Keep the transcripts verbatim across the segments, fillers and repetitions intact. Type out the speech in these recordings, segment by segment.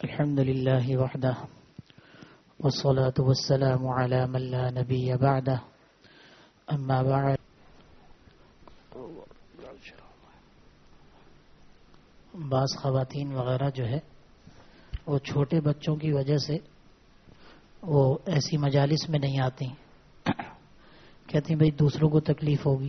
الحمد لله وحده والصلاة والسلام على من لا نبي بعده اما بعد. بعض خواتین وغیرہ جو ہے وہ چھوٹے بچوں کی وجہ سے وہ ایسی مجالس میں نہیں آتی، کہتی ہیں بھئی دوسروں کو تکلیف ہوگی.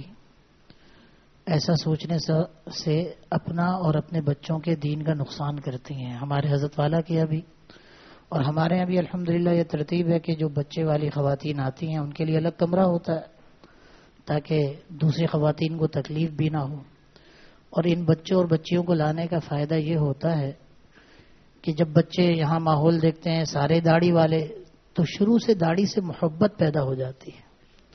ایسا سوچنے سے اپنا اور اپنے بچوں کے دین کا نقصان کرتی ہیں. ہمارے حضرت والا کے ابھی اور ہمارے یہاں بھی الحمدللہ یہ ترتیب ہے کہ جو بچے والی خواتین آتی ہیں ان کے لیے الگ کمرہ ہوتا ہے تاکہ دوسری خواتین کو تکلیف بھی نہ ہو. اور ان بچوں اور بچیوں کو لانے کا فائدہ یہ ہوتا ہے کہ جب بچے یہاں ماحول دیکھتے ہیں سارے داڑھی والے تو شروع سے داڑھی سے محبت پیدا ہو جاتی ہے.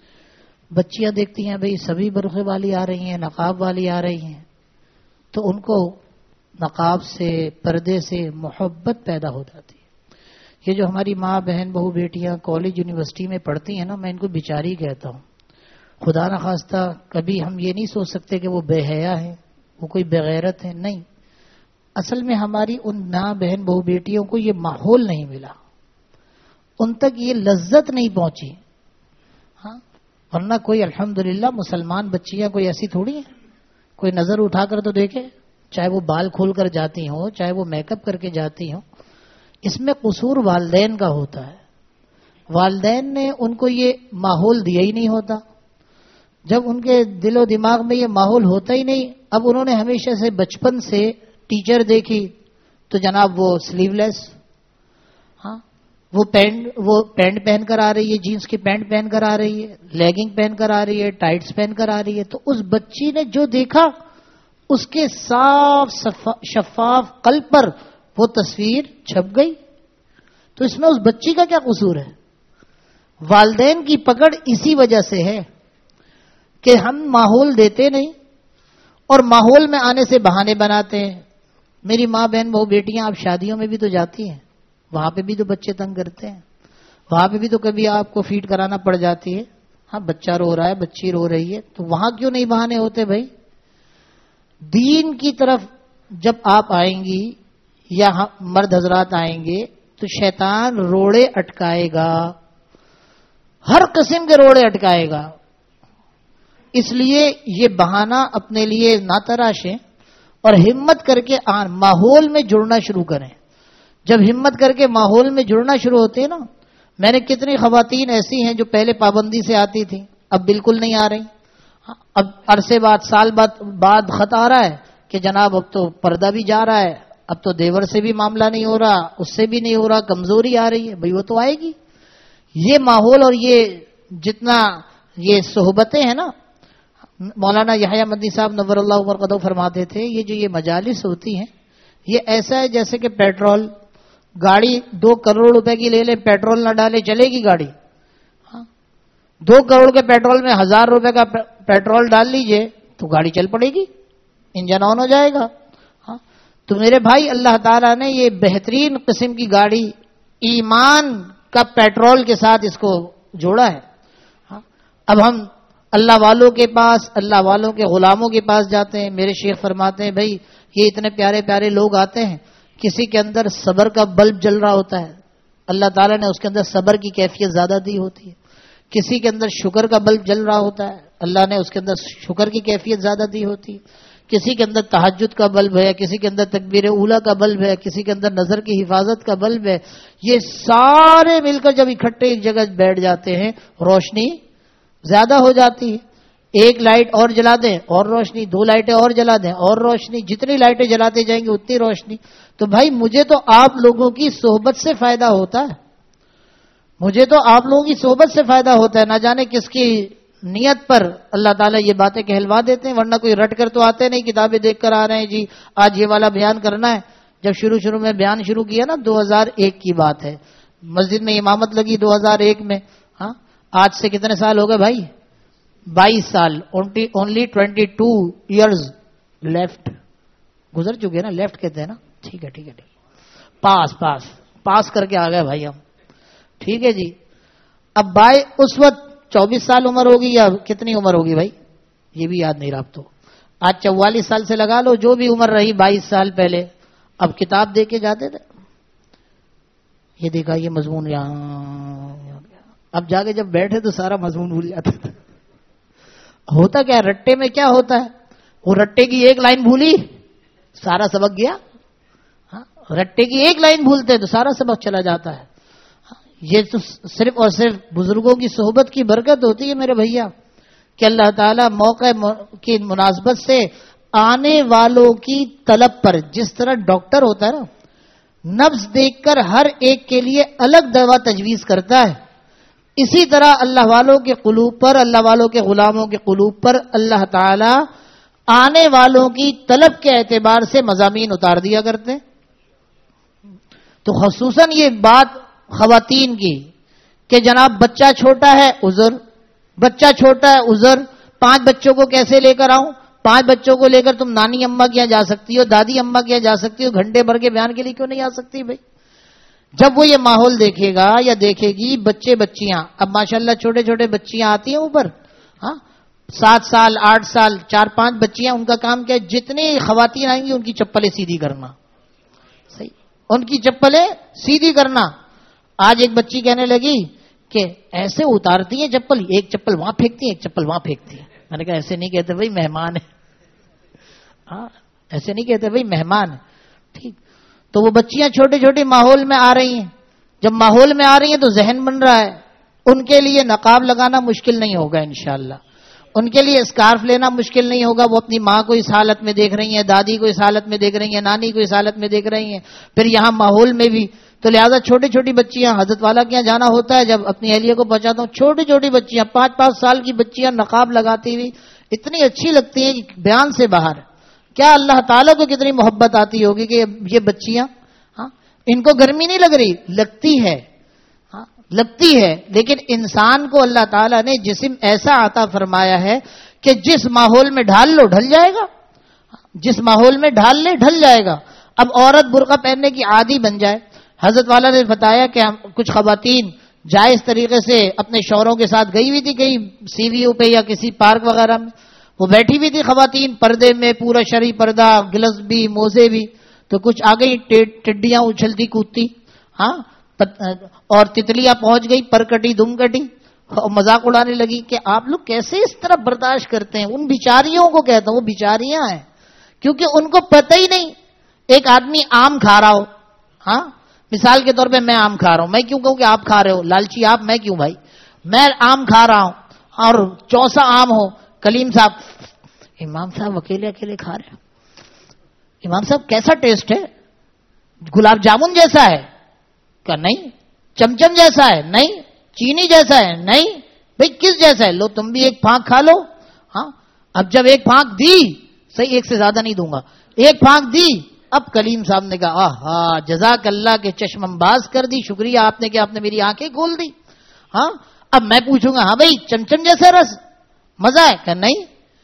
بچیاں دیکھتی ہیں بھئی سبھی برقعے والی آ رہی ہیں، نقاب والی آ رہی ہیں، تو ان کو نقاب سے پردے سے محبت پیدا ہو جاتی ہے. یہ جو ہماری ماں بہن بہو بیٹیاں کالج یونیورسٹی میں پڑھتی ہیں نا، میں ان کو بیچاری کہتا ہوں. خدا نخواستہ کبھی ہم یہ نہیں سوچ سکتے کہ وہ بے حیا ہیں، وہ کوئی بغیرت ہے، نہیں. اصل میں ہماری ان ماں بہن بہو بیٹیوں کو یہ ماحول نہیں ملا، ان تک یہ لذت نہیں پہنچی. ہاں ورنہ کوئی الحمدللہ مسلمان بچیاں کوئی ایسی تھوڑی ہیں، کوئی نظر اٹھا کر تو دیکھے، چاہے وہ بال کھول کر جاتی ہوں، چاہے وہ میک اپ کر کے جاتی ہوں. اس میں قصور والدین کا ہوتا ہے. والدین نے ان کو یہ ماحول دیا ہی نہیں ہوتا. جب ان کے دل و دماغ میں یہ ماحول ہوتا ہی نہیں، اب انہوں نے ہمیشہ سے بچپن سے ٹیچر دیکھی تو جناب وہ سلیو لیس، ہاں وہ پینٹ وہ پینٹ پہن کر آ رہی ہے، جینس کی پینٹ پہن کر آ رہی ہے، لیگنگ پہن کر آ رہی ہے، ٹائٹس پہن کر آ رہی ہے، تو اس بچی نے جو دیکھا اس کے صاف شفاف قلب پر وہ تصویر چھپ گئی. تو اس میں اس بچی کا کیا قصور ہے؟ والدین کی پکڑ اسی وجہ سے ہے کہ ہم ماحول دیتے نہیں اور ماحول میں آنے سے بہانے بناتے ہیں. میری ماں بہن بہو بیٹیاں آپ شادیوں میں بھی تو جاتی ہیں، وہاں پہ بھی تو بچے تنگ کرتے ہیں، وہاں پہ بھی تو کبھی آپ کو فیڈ کرانا پڑ جاتی ہے. ہاں بچہ رو رہا ہے، بچی رو رہی ہے، تو وہاں کیوں نہیں بہانے ہوتے بھائی؟ دین کی طرف جب آپ آئیں گی یا مرد حضرات آئیں گے تو شیطان روڑے اٹکائے گا، ہر قسم کے روڑے اٹکائے گا. اس لیے یہ بہانہ اپنے لیے نہ تراشیں اور ہمت کر کے ماحول میں جڑنا شروع کریں. جب ہمت کر کے ماحول میں جڑنا شروع ہوتے ہیں نا، میں نے کتنی خواتین ایسی ہیں جو پہلے پابندی سے آتی تھیں، اب بالکل نہیں آ رہی. اب عرصے بعد سال بعد بعد خط آ رہا ہے کہ جناب اب تو پردہ بھی جا رہا ہے، اب تو دیور سے بھی معاملہ نہیں ہو رہا، اس سے بھی نہیں ہو رہا، کمزوری آ رہی ہے. بھئی وہ تو آئے گی. یہ ماحول اور یہ جتنا یہ صحبتیں ہیں نا، مولانا یحییٰ مدنی صاحب نور اللہ برکاتہ فرماتے تھے یہ جو یہ مجالس ہوتی ہیں یہ ایسا ہے جیسے کہ پیٹرول، گاڑی دو کروڑ روپے کی لے لے، پیٹرول نہ ڈالے چلے گی گاڑی؟ ہاں دو کروڑ کے پیٹرول میں ہزار روپے کا پیٹرول ڈال لیجئے تو گاڑی چل پڑے گی، انجن آن ہو جائے گا. ہاں تو میرے بھائی اللہ تعالیٰ نے یہ بہترین قسم کی گاڑی ایمان کا پیٹرول کے ساتھ اس کو جوڑا ہے. ہاں اب ہم اللہ والوں کے پاس، اللہ والوں کے غلاموں کے پاس جاتے ہیں. میرے شیخ فرماتے ہیں بھائی یہ اتنے پیارے پیارے لوگ آتے ہیں، کسی کے اندر صبر کا بلب جل رہا ہوتا ہے، اللہ تعالیٰ نے اس کے اندر صبر کی کیفیت زیادہ دی ہوتی ہے. کسی کے اندر شکر کا بلب جل رہا ہوتا ہے، اللہ نے اس کے اندر شکر کی کیفیت زیادہ دی ہوتی ہے. کسی کے اندر تہجد کا بلب ہے، کسی کے اندر تکبیر اولیٰ کا بلب ہے، کسی کے اندر نظر کی حفاظت کا بلب ہے. یہ سارے مل کر جب اکٹھے ایک جگہ بیٹھ جاتے ہیں روشنی زیادہ ہو جاتی ہے. ایک لائٹ اور جلا دیں اور روشنی، دو لائٹیں اور جلا دیں اور روشنی، جتنی لائٹیں جلاتے جائیں گے اتنی روشنی. تو بھائی مجھے تو آپ لوگوں کی صحبت سے فائدہ ہوتا ہے، مجھے تو آپ لوگوں کی صحبت سے فائدہ ہوتا ہے. نہ جانے کس کی نیت پر اللہ تعالیٰ یہ باتیں کہلوا دیتے ہیں، ورنہ کوئی رٹ کر تو آتے نہیں، کتابیں دیکھ کر آ رہے ہیں جی آج یہ والا بیان کرنا ہے. جب شروع شروع میں بیان شروع کیا نا دو ہزار ایک کی بات ہے، مسجد میں امامت لگی دو ہزار ایک میں. ہاں آج سے کتنے سال ہو گئے بھائی؟ بائیس سال. Only twenty two years left گزر چکے نا، لیفٹ کہتے ہیں نا. ٹھیک ہے ٹھیک ہے ٹھیک پاس پاس پاس کر کے آ گئے بھائی ہم. ٹھیک ہے جی. اب بائی اس وقت چوبیس سال عمر ہوگی یا کتنی عمر ہوگی بھائی یہ بھی یاد نہیں رہا. اب تو آج چوالیس سال سے لگا لو جو بھی عمر رہی بائیس سال پہلے، اب کتاب دے کے جاتے تھے. یہ دیکھا یہ مضمون یہاں، اب جا کے جب بیٹھے تو سارا مضمون بھول جاتا تھا. ہوتا کیا رٹے میں کیا ہوتا ہے، وہ رٹے کی ایک لائن بھولی سارا سبق گیا. ہاں رٹے کی ایک لائن بھولتے تو سارا سبق چلا جاتا ہے. یہ تو صرف اور صرف بزرگوں کی صحبت کی برکت ہوتی ہے میرے بھیا، کہ اللہ تعالیٰ موقع کی مناسبت سے آنے والوں کی طلب پر، جس طرح ڈاکٹر ہوتا ہے نا نبض دیکھ کر ہر ایک کے لیے الگ دوا تجویز کرتا ہے، اسی طرح اللہ والوں کے قلوب پر، اللہ والوں کے غلاموں کے قلوب پر اللہ تعالیٰ آنے والوں کی طلب کے اعتبار سے مضامین اتار دیا کرتے. تو خصوصاً یہ بات خواتین کی کہ جناب بچہ چھوٹا ہے عذر، بچہ چھوٹا ہے عذر، پانچ بچوں کو کیسے لے کر آؤں؟ پانچ بچوں کو لے کر تم نانی اماں کے یہاں جا سکتی ہو، دادی اماں کے یہاں جا سکتی ہو، گھنٹے بھر کے بیان کے لیے کیوں نہیں آ سکتی بھائی؟ جب وہ یہ ماحول دیکھے گا یا دیکھے گی، بچے بچیاں اب ماشاءاللہ چھوٹے چھوٹے بچیاں آتی ہیں اوپر، ہاں سات سال آٹھ سال چار پانچ بچیاں، ان کا کام کیا ہے؟ جتنی خواتین آئیں گی ان کی چپلیں سیدھی کرنا، صحیح، ان کی چپلیں سیدھی کرنا. آج ایک بچی کہنے لگی کہ ایسے اتارتی ہیں چپل، ایک چپل وہاں پھینکتی ہے ایک چپل وہاں پھینکتی ہے. میں نے کہا ایسے نہیں کہتے بھائی مہمان ہے، ہاں ایسے نہیں کہتے بھائی مہمان ہے. ٹھیک، تو وہ بچیاں چھوٹے چھوٹے ماحول میں آ رہی ہیں، جب ماحول میں آ رہی ہیں تو ذہن بن رہا ہے، ان کے لیے نقاب لگانا مشکل نہیں ہوگا انشاءاللہ، ان کے لیے اسکارف لینا مشکل نہیں ہوگا. وہ اپنی ماں کو اس حالت میں دیکھ رہی ہیں، دادی کو اس حالت میں دیکھ رہی ہیں، نانی کو اس حالت میں دیکھ رہی ہیں، پھر یہاں ماحول میں بھی. تو لہٰذا چھوٹی چھوٹی بچیاں، حضرت والا کے یہاں جانا ہوتا ہے جب اپنی اہلیہ کو پہنچاتا ہوں، چھوٹی چھوٹی بچیاں پانچ پانچ سال کی بچیاں نقاب لگاتی ہوئی اتنی اچھی لگتی ہیں کہ بیان سے باہر. کیا اللہ تعالیٰ کو کتنی محبت آتی ہوگی کہ یہ بچیاں، ہاں ان کو گرمی نہیں لگ رہی، لگتی ہے، ہاں لگتی ہے. لیکن انسان کو اللہ تعالیٰ نے جسم ایسا عطا فرمایا ہے کہ جس ماحول میں ڈھال لو ڈھل جائے گا، جس ماحول میں ڈھال لے ڈھل جائے گا. اب عورت برقع پہننے کی عادی بن جائے. حضرت والا نے بتایا کہ ہم کچھ خواتین جائز طریقے سے اپنے شوہروں کے ساتھ گئی ہوئی تھی کہیں سی وی او پہ یا کسی پارک وغیرہ میں، وہ بیٹھی ہوئی تھی خواتین پردے میں، پورا شرعی پردہ، گلس بھی موزے بھی. تو کچھ آ گئی ٹڈیاں اچھلتی کودتی، ہاں اور تتلیاں پہنچ گئی، پر کٹی دم کٹی، اور مذاق اڑانے لگی کہ آپ لوگ کیسے اس طرح برداشت کرتے ہیں. ان بیچاریوں کو کہتا ہوں، وہ بیچاریاں ہیں کیونکہ ان کو پتہ ہی نہیں. ایک آدمی آم کھا رہا ہو، ہاں مثال کے طور پہ میں آم کھا رہا ہوں، میں کیوں کہوں کہ آپ کھا رہے ہو؟ لالچی آپ، میں کیوں بھائی؟ میں آم کھا رہا ہوں اور چوسا آم ہو. کلیم صاحب، امام صاحب اکیلے اکیلے کھا رہے ہیں، امام صاحب کیسا ٹیسٹ ہے؟ گلاب جامن جیسا ہے کیا؟ نہیں. چمچم جیسا ہے؟ نہیں. چینی جیسا ہے؟ نہیں. بھئی کس جیسا ہے؟ لو تم بھی ایک پھانک کھا لو. ہاں اب جب ایک پھانک دی، صحیح ایک سے زیادہ نہیں دوں گا، ایک پھانک دی، اب کلیم صاحب نے کہا آہا جزاک اللہ کے چشم انداز کر دی، شکریہ آپ نے کہ آپ نے میری آنکھیں کھول دی. ہاں اب میں پوچھوں گا ہاں بھائی چمچم جیسا رس مزہ ہے کہ نہیں؟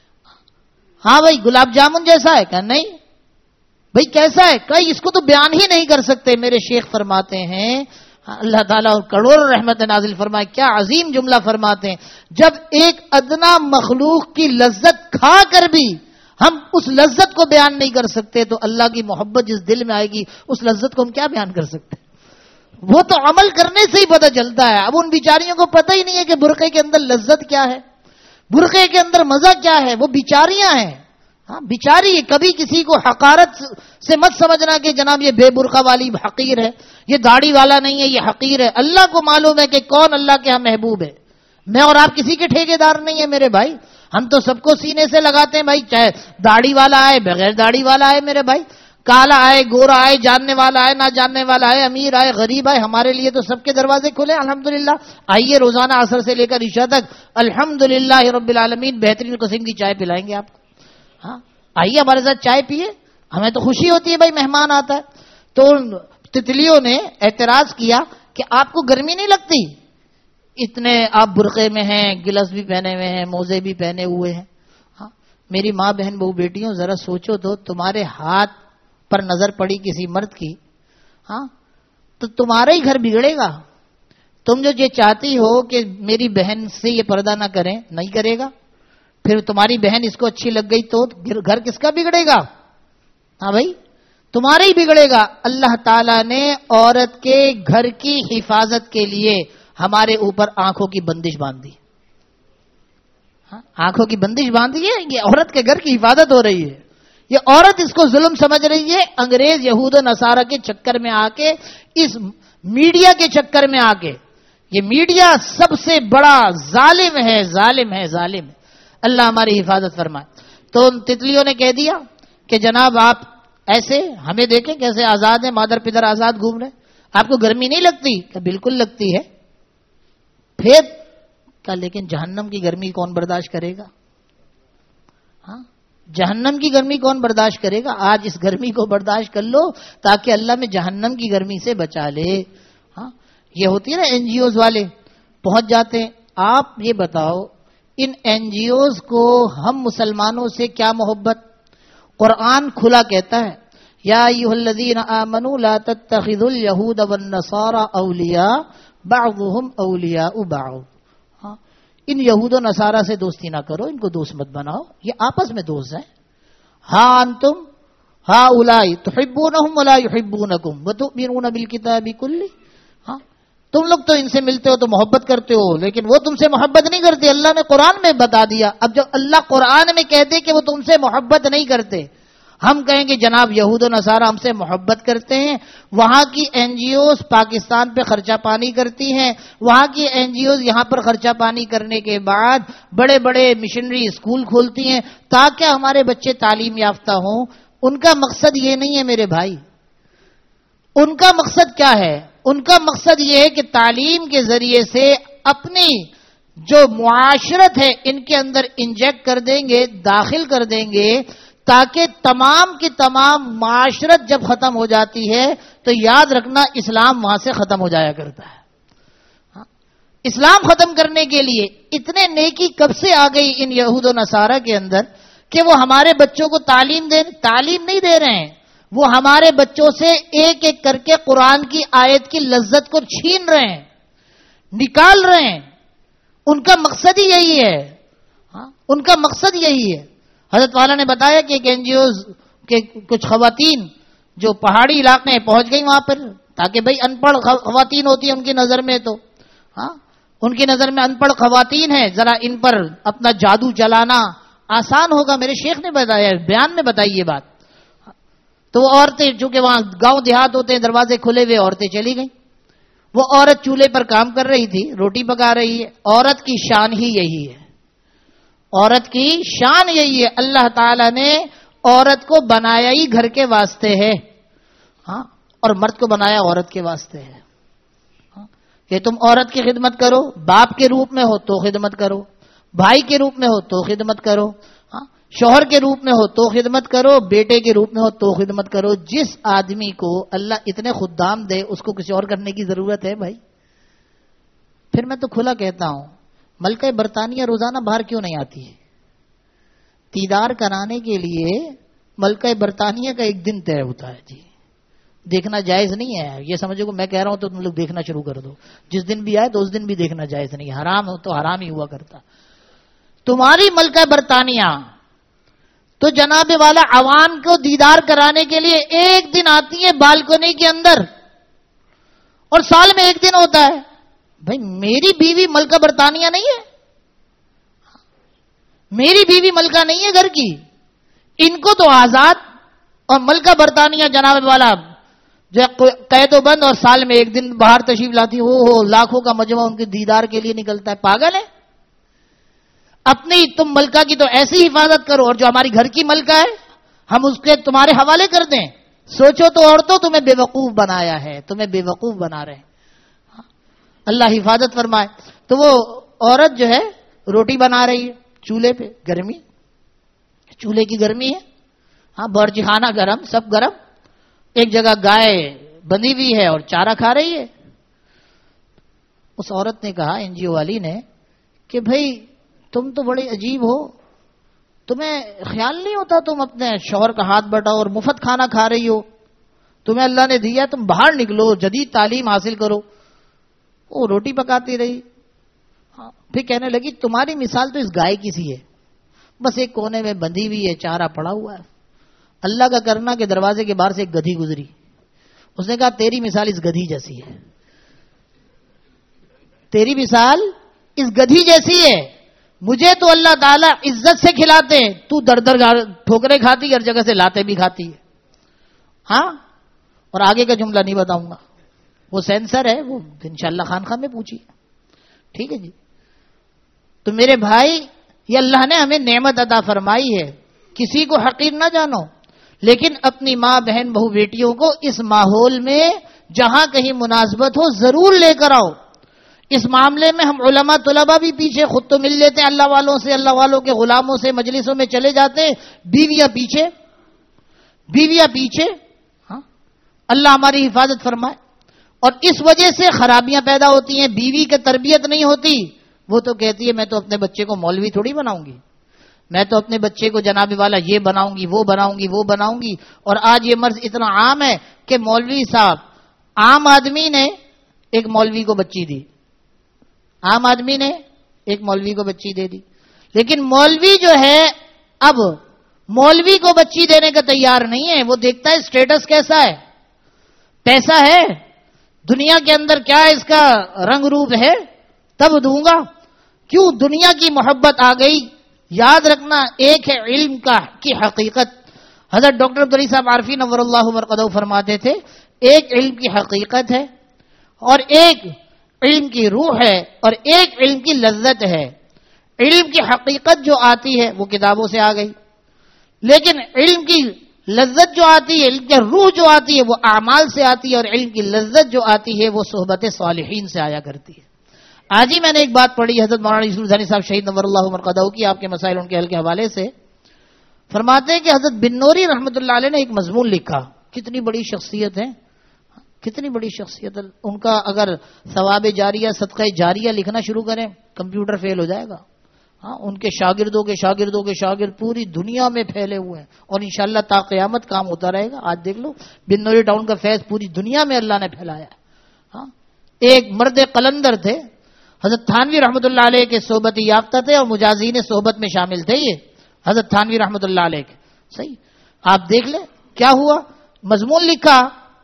ہاں بھائی گلاب جامن جیسا ہے کہ نہیں؟ بھائی کیسا ہے؟ کئی اس کو تو بیان ہی نہیں کر سکتے. میرے شیخ فرماتے ہیں، اللہ تعالیٰ کروڑوں رحمت نازل فرمائے، کیا عظیم جملہ فرماتے ہیں، جب ایک ادنا مخلوق کی لذت کھا کر بھی ہم اس لذت کو بیان نہیں کر سکتے تو اللہ کی محبت جس دل میں آئے گی اس لذت کو ہم کیا بیان کر سکتے؟ وہ تو عمل کرنے سے ہی پتہ چلتا ہے. اب ان بیچاریوں کو پتہ ہی نہیں ہے کہ برقعے کے اندر لذت کیا ہے، برقعے کے اندر مزہ کیا ہے. وہ بیچاریاں ہیں، ہاں بیچاری. کبھی کسی کو حقارت سے مت سمجھنا کہ جناب یہ بے برقع والی حقیر ہے، یہ داڑھی والا نہیں ہے، یہ حقیر ہے. اللہ کو معلوم ہے کہ کون اللہ کے ہاں محبوب ہے. میں اور آپ کسی کے ٹھیکے دار نہیں ہے میرے بھائی. ہم تو سب کو سینے سے لگاتے ہیں بھائی، چاہے داڑھی والا آئے بغیر داڑھی والا آئے میرے بھائی، کالا آئے گورا آئے، جاننے والا آئے نہ جاننے والا آئے، امیر آئے غریب آئے، ہمارے لیے تو سب کے دروازے کھلے الحمدللہ. آئیے روزانہ عصر سے لے کر عشاء تک الحمدللہ رب العالمین بہترین قسم کی چائے پلائیں گے آپ کو. ہاں آئیے ہمارے ساتھ چائے پیے، ہمیں تو خوشی ہوتی ہے بھائی مہمان آتا ہے. تو تتلیوں نے اعتراض کیا کہ آپ کو گرمی نہیں لگتی؟ اتنے آپ برقعے میں ہیں، گلس بھی پہنے ہوئے ہیں، موزے بھی پہنے ہوئے ہیں. ہاں میری ماں بہن بہو بیٹیوں ذرا سوچو تو، تمہارے ہاتھ پر نظر پڑی کسی مرد کی، ہاں تو تمہارا ہی گھر بگڑے گا. تم جو یہ چاہتی ہو کہ میری بہن سے یہ پردہ نہ کریں، نہیں کرے گا. پھر تمہاری بہن اس کو اچھی لگ گئی تو گھر کس کا بگڑے گا؟ ہاں بھائی تمہارا ہی بگڑے گا. اللہ تعالیٰ نے عورت کے گھر کی حفاظت کے لیے ہمارے اوپر آنکھوں کی بندش باندھ دی. آنکھوں کی بندش باندھی ہے. یہ عورت کے گھر کی حفاظت ہو رہی ہے. یہ عورت اس کو ظلم سمجھ رہی ہے. انگریز یہود و نصارہ کے چکر میں آ کے, اس میڈیا کے چکر میں آ کے, یہ میڈیا سب سے بڑا ظالم ہے, ظالم ہے, ظالم ہے. اللہ ہماری حفاظت فرمائے. تو ان تتلیوں نے کہہ دیا کہ جناب آپ ایسے ہمیں دیکھیں کیسے آزاد ہیں, مادر پدر آزاد گھوم رہے, آپ کو گرمی نہیں لگتی؟ کہ بالکل لگتی ہے. پھر کہ لیکن جہنم کی گرمی کون برداشت کرے گا؟ ہاں, جہنم کی گرمی کون برداشت کرے گا؟ آج اس گرمی کو برداشت کر لو تاکہ اللہ میں جہنم کی گرمی سے بچا لے. ہاں, یہ ہوتی ہے نا این جی اوز والے پہنچ جاتے ہیں. آپ یہ بتاؤ ان این جی اوز کو ہم مسلمانوں سے کیا محبت؟ قرآن کھلا کہتا ہے یا ایھا الذین آمنوا لا تتخذوا الیہود والنصارى اولیاء بعضهم اولیاء بعض. ہاں, ان یہود و نصارہ سے دوستی نہ کرو, ان کو دوست مت بناؤ, یہ آپس میں دوست ہیں. ہاں انتم ہؤلاء تحبونهم ولا يحبونكم وتؤمنون بالکتاب کلہ. ہاں, تم لوگ تو ان سے ملتے ہو تو محبت کرتے ہو, لیکن وہ تم سے محبت نہیں کرتے. اللہ نے قرآن میں بتا دیا. اب جب اللہ قرآن میں کہہ دے کہ وہ تم سے محبت نہیں کرتے, ہم کہیں گے جناب یہود و نصارہ ہم سے محبت کرتے ہیں. وہاں کی این جی اوز پاکستان پہ خرچہ پانی کرتی ہیں, وہاں کی این جی اوز یہاں پر خرچہ پانی کرنے کے بعد بڑے بڑے مشنری اسکول کھولتی ہیں تاکہ ہمارے بچے تعلیم یافتہ ہوں. ان کا مقصد یہ نہیں ہے میرے بھائی. ان کا مقصد کیا ہے؟ ان کا مقصد یہ ہے کہ تعلیم کے ذریعے سے اپنی جو معاشرت ہے ان کے اندر انجیکٹ کر دیں گے, داخل کر دیں گے, تاکہ تمام کی تمام معاشرت جب ختم ہو جاتی ہے تو یاد رکھنا اسلام وہاں سے ختم ہو جایا کرتا ہے. ہاں, اسلام ختم کرنے کے لیے اتنے نیکی کب سے آ گئی ان یہود و نصارہ کے اندر کہ وہ ہمارے بچوں کو تعلیم دے تعلیم نہیں دے رہے ہیں, وہ ہمارے بچوں سے ایک ایک کر کے قرآن کی آیت کی لذت کو چھین رہے ہیں, نکال رہے ہیں. ان کا مقصد ہی یہی ہے. ہاں, ان کا مقصد یہی ہے. حضرت والا نے بتایا کہ ایک این جی اوز کے کچھ خواتین جو پہاڑی علاقے میں پہنچ گئی وہاں پر, تاکہ بھئی ان پڑھ خواتین ہوتی ہیں ان کی نظر میں, تو ہاں ان کی نظر میں ان پڑھ خواتین ہیں, ذرا ان پر اپنا جادو چلانا آسان ہوگا. میرے شیخ نے بتایا, بیان میں بتائی یہ بات. تو وہ عورتیں چونکہ وہاں گاؤں دیہات ہوتے ہیں, دروازے کھلے ہوئے, عورتیں چلی گئیں. وہ عورت چولہے پر کام کر رہی تھی, روٹی پکا رہی ہے. عورت کی شان ہی یہی ہے, عورت کی شان یہی ہے. اللہ تعالیٰ نے عورت کو بنایا ہی گھر کے واسطے ہے, ہاں, اور مرد کو بنایا عورت کے واسطے ہے. ہاں, کہ تم عورت کی خدمت کرو, باپ کے روپ میں ہو تو خدمت کرو, بھائی کے روپ میں ہو تو خدمت کرو, ہاں, شوہر کے روپ میں ہو تو خدمت کرو, بیٹے کے روپ میں ہو تو خدمت کرو. جس آدمی کو اللہ اتنے خدام دے اس کو کسی اور کرنے کی ضرورت ہے بھائی؟ پھر میں تو کھلا کہتا ہوں, ملکہ برطانیہ روزانہ باہر کیوں نہیں آتی ہے؟ دیدار کرانے کے لیے ملکہ برطانیہ کا ایک دن طے ہوتا ہے جی. دیکھنا جائز نہیں ہے. یہ سمجھو کہ میں کہہ رہا ہوں تو تم لوگ دیکھنا شروع کر دو. جس دن بھی آئے تو اس دن بھی دیکھنا جائز نہیں ہے. حرام ہو تو حرام ہی ہوا کرتا. تمہاری ملکہ برطانیہ تو جناب والا عوام کو دیدار کرانے کے لیے ایک دن آتی ہے بالکنی کے اندر, اور سال میں ایک دن ہوتا ہے. بھائی میری بیوی ملکہ برطانیہ نہیں ہے, میری بیوی ملکہ نہیں ہے گھر کی. ان کو تو آزاد, اور ملکہ برطانیہ جناب والا جو قید و بند, اور سال میں ایک دن باہر تشریف لاتی. ہو ہو لاکھوں کا مجمع ان کے دیدار کے لیے نکلتا ہے. پاگل ہے. اپنی تم ملکہ کی تو ایسی حفاظت کرو, اور جو ہماری گھر کی ملکہ ہے ہم اس کے تمہارے حوالے کر دیں. سوچو تو عورتوں تمہیں بے وقوف بنایا ہے, تمہیں بے وقوف بنا رہے ہیں. اللہ حفاظت فرمائے. تو وہ عورت جو ہے روٹی بنا رہی ہے چولہے پہ, گرمی, چولہے کی گرمی ہے. ہاں, بورچی خانہ گرم, سب گرم. ایک جگہ گائے بندھی ہوئی ہے اور چارہ کھا رہی ہے. اس عورت نے کہا, این جی او والی نے, کہ بھائی تم تو بڑے عجیب ہو, تمہیں خیال نہیں ہوتا تم اپنے شوہر کا ہاتھ بٹاؤ اور مفت کھانا کھا رہی ہو, تمہیں اللہ نے دیا, تم باہر نکلو, جدید تعلیم حاصل کرو. وہ روٹی پکاتی رہی. ہاں, پھر کہنے لگی تمہاری مثال تو اس گائے کی سی ہے, بس ایک کونے میں بندھی ہوئی ہے, چارہ پڑا ہوا ہے. اللہ کا کرنا کہ دروازے کے باہر سے ایک گدھی گزری. اس نے کہا تیری مثال اس گدھی جیسی ہے, تیری مثال اس گدھی جیسی ہے. مجھے تو اللہ تعالیٰ عزت سے کھلاتے ہیں, تو در در ٹھوکریں کھاتی, ہر جگہ سے لاتے بھی کھاتی ہے. ہاں, اور آگے کا جملہ نہیں بتاؤں گا, وہ سینسر ہے, وہ انشاءاللہ خانقاہ میں پوچھیے. ٹھیک ہے جی. تو میرے بھائی, یہ اللہ نے ہمیں نعمت عطا فرمائی ہے, کسی کو حقیر نہ جانو, لیکن اپنی ماں بہن بہو بیٹیوں کو اس ماحول میں جہاں کہیں مناسبت ہو ضرور لے کر آؤ. اس معاملے میں ہم علماء طلباء بھی پیچھے, خود تو مل لیتے ہیں اللہ والوں سے, اللہ والوں کے غلاموں سے مجلسوں میں چلے جاتے ہیں, بیویاں پیچھے, بیویاں پیچھے. ہاں, اللہ ہماری حفاظت فرمائے. اور اس وجہ سے خرابیاں پیدا ہوتی ہیں, بیوی کی تربیت نہیں ہوتی. وہ تو کہتی ہے میں تو اپنے بچے کو مولوی تھوڑی بناؤں گی, میں تو اپنے بچے کو جناب والا یہ بناؤں گی, وہ بناؤں گی, وہ بناؤں گی. اور آج یہ مرض اتنا عام ہے کہ مولوی صاحب, عام آدمی نے ایک مولوی کو بچی دی, عام آدمی نے ایک مولوی کو بچی دے دی. لیکن مولوی جو ہے اب مولوی کو بچی دینے کا تیار نہیں ہے. وہ دیکھتا ہے اسٹیٹس کیسا ہے, پیسہ ہے دنیا کے اندر, کیا اس کا رنگ روپ ہے, تب دوں گا. کیوں؟ دنیا کی محبت آ گئی. یاد رکھنا, ایک ہے علم کا کی حقیقت. حضرت ڈاکٹر عبدالعلی صاحب عارفی نور اللہ مرقدہ فرماتے تھے, ایک علم کی حقیقت ہے اور ایک علم کی روح ہے اور ایک علم کی لذت ہے. علم کی حقیقت جو آتی ہے وہ کتابوں سے آ گئی, لیکن علم کی لذت جو آتی ہے, علم کی روح جو آتی ہے وہ اعمال سے آتی ہے, اور علم کی لذت جو آتی ہے وہ صحبت صالحین سے آیا کرتی ہے. آج ہی میں نے ایک بات پڑھی حضرت مولانا یوسف زانی صاحب شہید نور اللہ مرقدہ کی, آپ کے مسائل ان کے حل کے حوالے سے. فرماتے ہیں کہ حضرت بن نوری رحمۃ اللہ علیہ نے ایک مضمون لکھا. کتنی بڑی شخصیت ہے, کتنی بڑی شخصیت. ان کا اگر ثواب جاریہ صدقہ جاریہ لکھنا شروع کریں کمپیوٹر فیل ہو جائے گا. ہاں, ان کے شاگردوں کے شاگردوں کے شاگرد پوری دنیا میں پھیلے ہوئے ہیں, اور انشاءاللہ تا قیامت کام ہوتا رہے گا. آج دیکھ لو بن نوری ٹاؤن کا فیض پوری دنیا میں اللہ نے پھیلایا. ہاں, ایک مرد قلندر تھے, حضرت تھانوی رحمۃ اللہ علیہ کے صحبت یافتہ تھے اور مجازین صحبت میں شامل تھے. یہ حضرت تھانوی رحمۃ اللہ علیہ کے, صحیح آپ دیکھ لیں کیا ہوا. مضمون لکھا,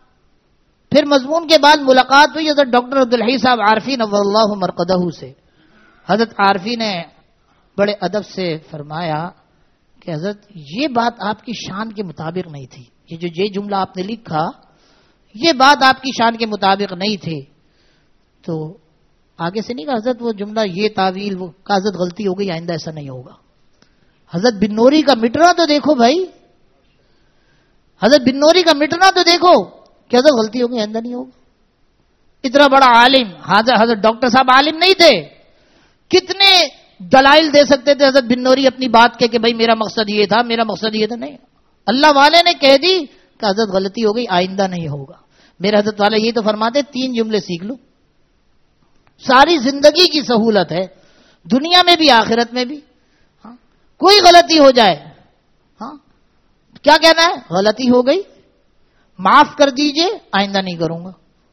پھر مضمون کے بعد ملاقات ہوئی حضرت ڈاکٹر عبدالحی صاحب عارفی نور اللہ مرقدہ سے. حضرت عارفی نے بڑے ادب سے فرمایا کہ حضرت یہ بات آپ کی شان کے مطابق نہیں تھی, یہ جو یہ جملہ آپ نے لکھا یہ بات آپ کی شان کے مطابق نہیں تھی. تو آگے سے نہیں کہا حضرت وہ جملہ یہ تعویل, وہ کہا حضرت غلطی ہو گئی, آئندہ ایسا نہیں ہوگا. حضرت بن نوری کا مٹنا تو دیکھو بھائی, حضرت بن نوری کا مٹنا تو دیکھو کہ حضرت غلطی ہو گئی, آئندہ نہیں ہوگا. اتنا بڑا عالم, حضرت ڈاکٹر صاحب عالم نہیں تھے, کتنے دلائل دے سکتے تھے حضرت بن نوری اپنی بات کے کہ بھائی میرا مقصد یہ تھا, میرا مقصد یہ تھا. نہیں, اللہ والے نے کہہ دی کہ حضرت غلطی ہو گئی, آئندہ نہیں ہوگا. میرے حضرت والے یہ تو فرماتے تین جملے سیکھ لو, ساری زندگی کی سہولت ہے, دنیا میں بھی آخرت میں بھی. ہاں, کوئی غلطی ہو جائے, ہاں کیا کہنا ہے, غلطی ہو گئی معاف کر دیجئے, آئندہ نہیں کروں گا.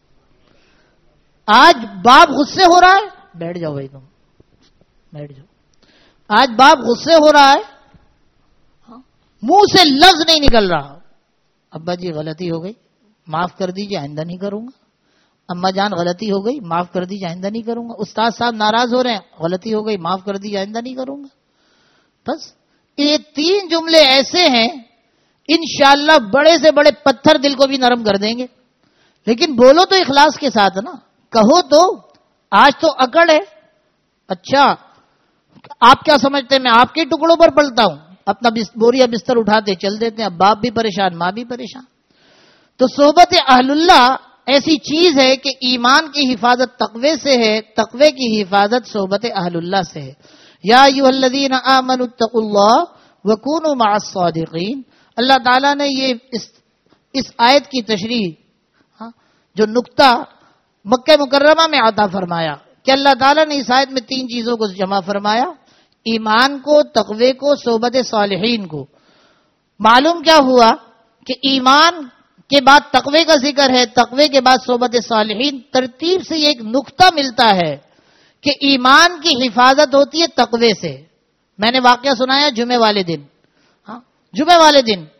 آج باپ غصے ہو رہا ہے, بیٹھ جاؤ بھائی, تم بیٹھ جاؤ. آج باپ غصے ہو رہا ہے, منہ سے لفظ نہیں نکل رہا, ابا جی غلطی ہو گئی معاف کر دیجئے, آئندہ نہیں کروں گا. اما جان غلطی ہو گئی معاف کر دیجئے, آئندہ نہیں کروں گا. استاد صاحب ناراض ہو رہے ہیں, غلطی ہو گئی معاف کر دیجئے, آئندہ نہیں کروں گا. بس یہ تین جملے ایسے ہیں انشاءاللہ بڑے سے بڑے پتھر دل کو بھی نرم کر دیں گے. لیکن بولو تو اخلاص کے ساتھ نا, کہو تو. آج تو اکڑ ہے, اچھا آپ کیا سمجھتے ہیں میں آپ کے ٹکڑوں پر پلتا ہوں, اپنا بوریا بستر اٹھاتے چل دیتے ہیں, اب باپ بھی پریشان ماں بھی پریشان. تو صحبت اہل اللہ ایسی چیز ہے کہ ایمان کی حفاظت تقوی سے ہے, تقوی کی حفاظت صحبت اہل اللہ سے ہے. یا ایھا الذین آمنوا اتقوا اللہ وکونوا مع الصادقین. اللہ تعالیٰ نے یہ اس, اس آیت کی تشریح, ہاں, جو نقطہ مکہ مکرمہ میں عطا فرمایا کہ اللہ تعالیٰ نے اس آیت میں تین چیزوں کو جمع فرمایا, ایمان کو, تقوی کو, صحبت صالحین کو. معلوم کیا ہوا کہ ایمان کے بعد تقوی کا ذکر ہے, تقوی کے بعد صحبت صالحین. ترتیب سے یہ ایک نقطہ ملتا ہے کہ ایمان کی حفاظت ہوتی ہے تقوی سے. میں نے واقعہ سنایا جمعے والے دن, ہاں جمعے والے دن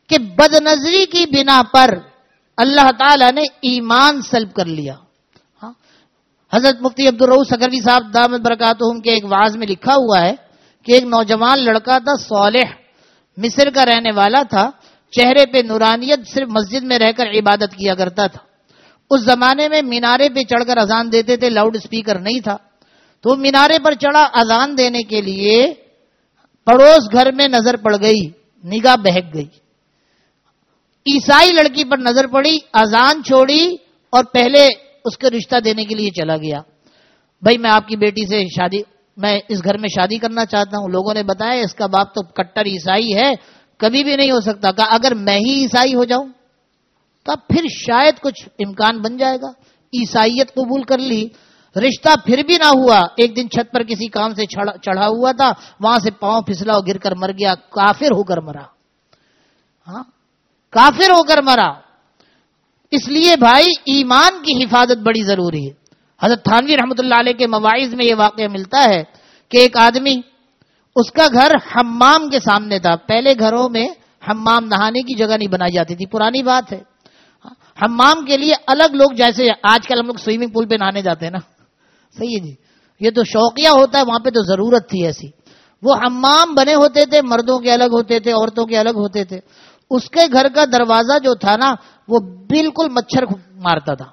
کہ بد نظری کی بنا پر اللہ تعالی نے ایمان سلب کر لیا. ہاں حضرت مفتی عبدالرؤوف سکروی صاحب دامت برکاتہم کے ایک وعظ میں لکھا ہوا ہے کہ ایک نوجوان لڑکا تھا، صالح، مصر کا رہنے والا تھا، چہرے پہ نورانیت، صرف مسجد میں رہ کر عبادت کیا کرتا تھا. اس زمانے میں مینارے پہ چڑھ کر اذان دیتے تھے، لاؤڈ اسپیکر نہیں تھا، تو مینارے پر چڑھا اذان دینے کے لیے، پڑوس گھر میں نظر پڑ گئی، نگاہ بہک گئی، عیسائی لڑکی پر نظر پڑی، اذان چھوڑی اور پہلے اس کو رشتہ دینے کے لیے چلا گیا. بھائی میں آپ کی بیٹی سے شادی، میں اس گھر میں شادی کرنا چاہتا ہوں. لوگوں نے بتایا اس کا باپ تو کٹر عیسائی ہے، کبھی بھی نہیں ہو سکتا. کہا اگر میں ہی عیسائی ہو جاؤں تو پھر شاید کچھ امکان بن جائے گا. عیسائیت قبول کر لی، رشتہ پھر بھی نہ ہوا. ایک دن چھت پر کسی کام سے چڑھا ہوا تھا، وہاں سے پاؤں پھسلا اور گر کر مر گیا. کافر ہو کر مرا. ہاں کافر ہو کر مرا. اس لیے بھائی ایمان کی حفاظت بڑی ضروری ہے. حضرت تھانوی رحمۃ اللہ علیہ کے مواعظ میں یہ واقعہ ملتا ہے کہ ایک آدمی، اس کا گھر حمام کے سامنے تھا. پہلے گھروں میں حمام نہانے کی جگہ نہیں بنائی جاتی تھی، پرانی بات ہے. حمام کے لیے الگ لوگ، جیسے آج کل ہم لوگ سوئمنگ پول پہ نہانے جاتے ہیں نا، صحیح ہے جی، یہ تو شوقیہ ہوتا ہے، وہاں پہ تو ضرورت تھی ایسی. وہ حمام بنے ہوتے تھے، مردوں کے الگ ہوتے تھے، عورتوں کے الگ ہوتے تھے. اس کے گھر کا دروازہ جو تھا نا وہ بالکل مچھر مارتا تھا.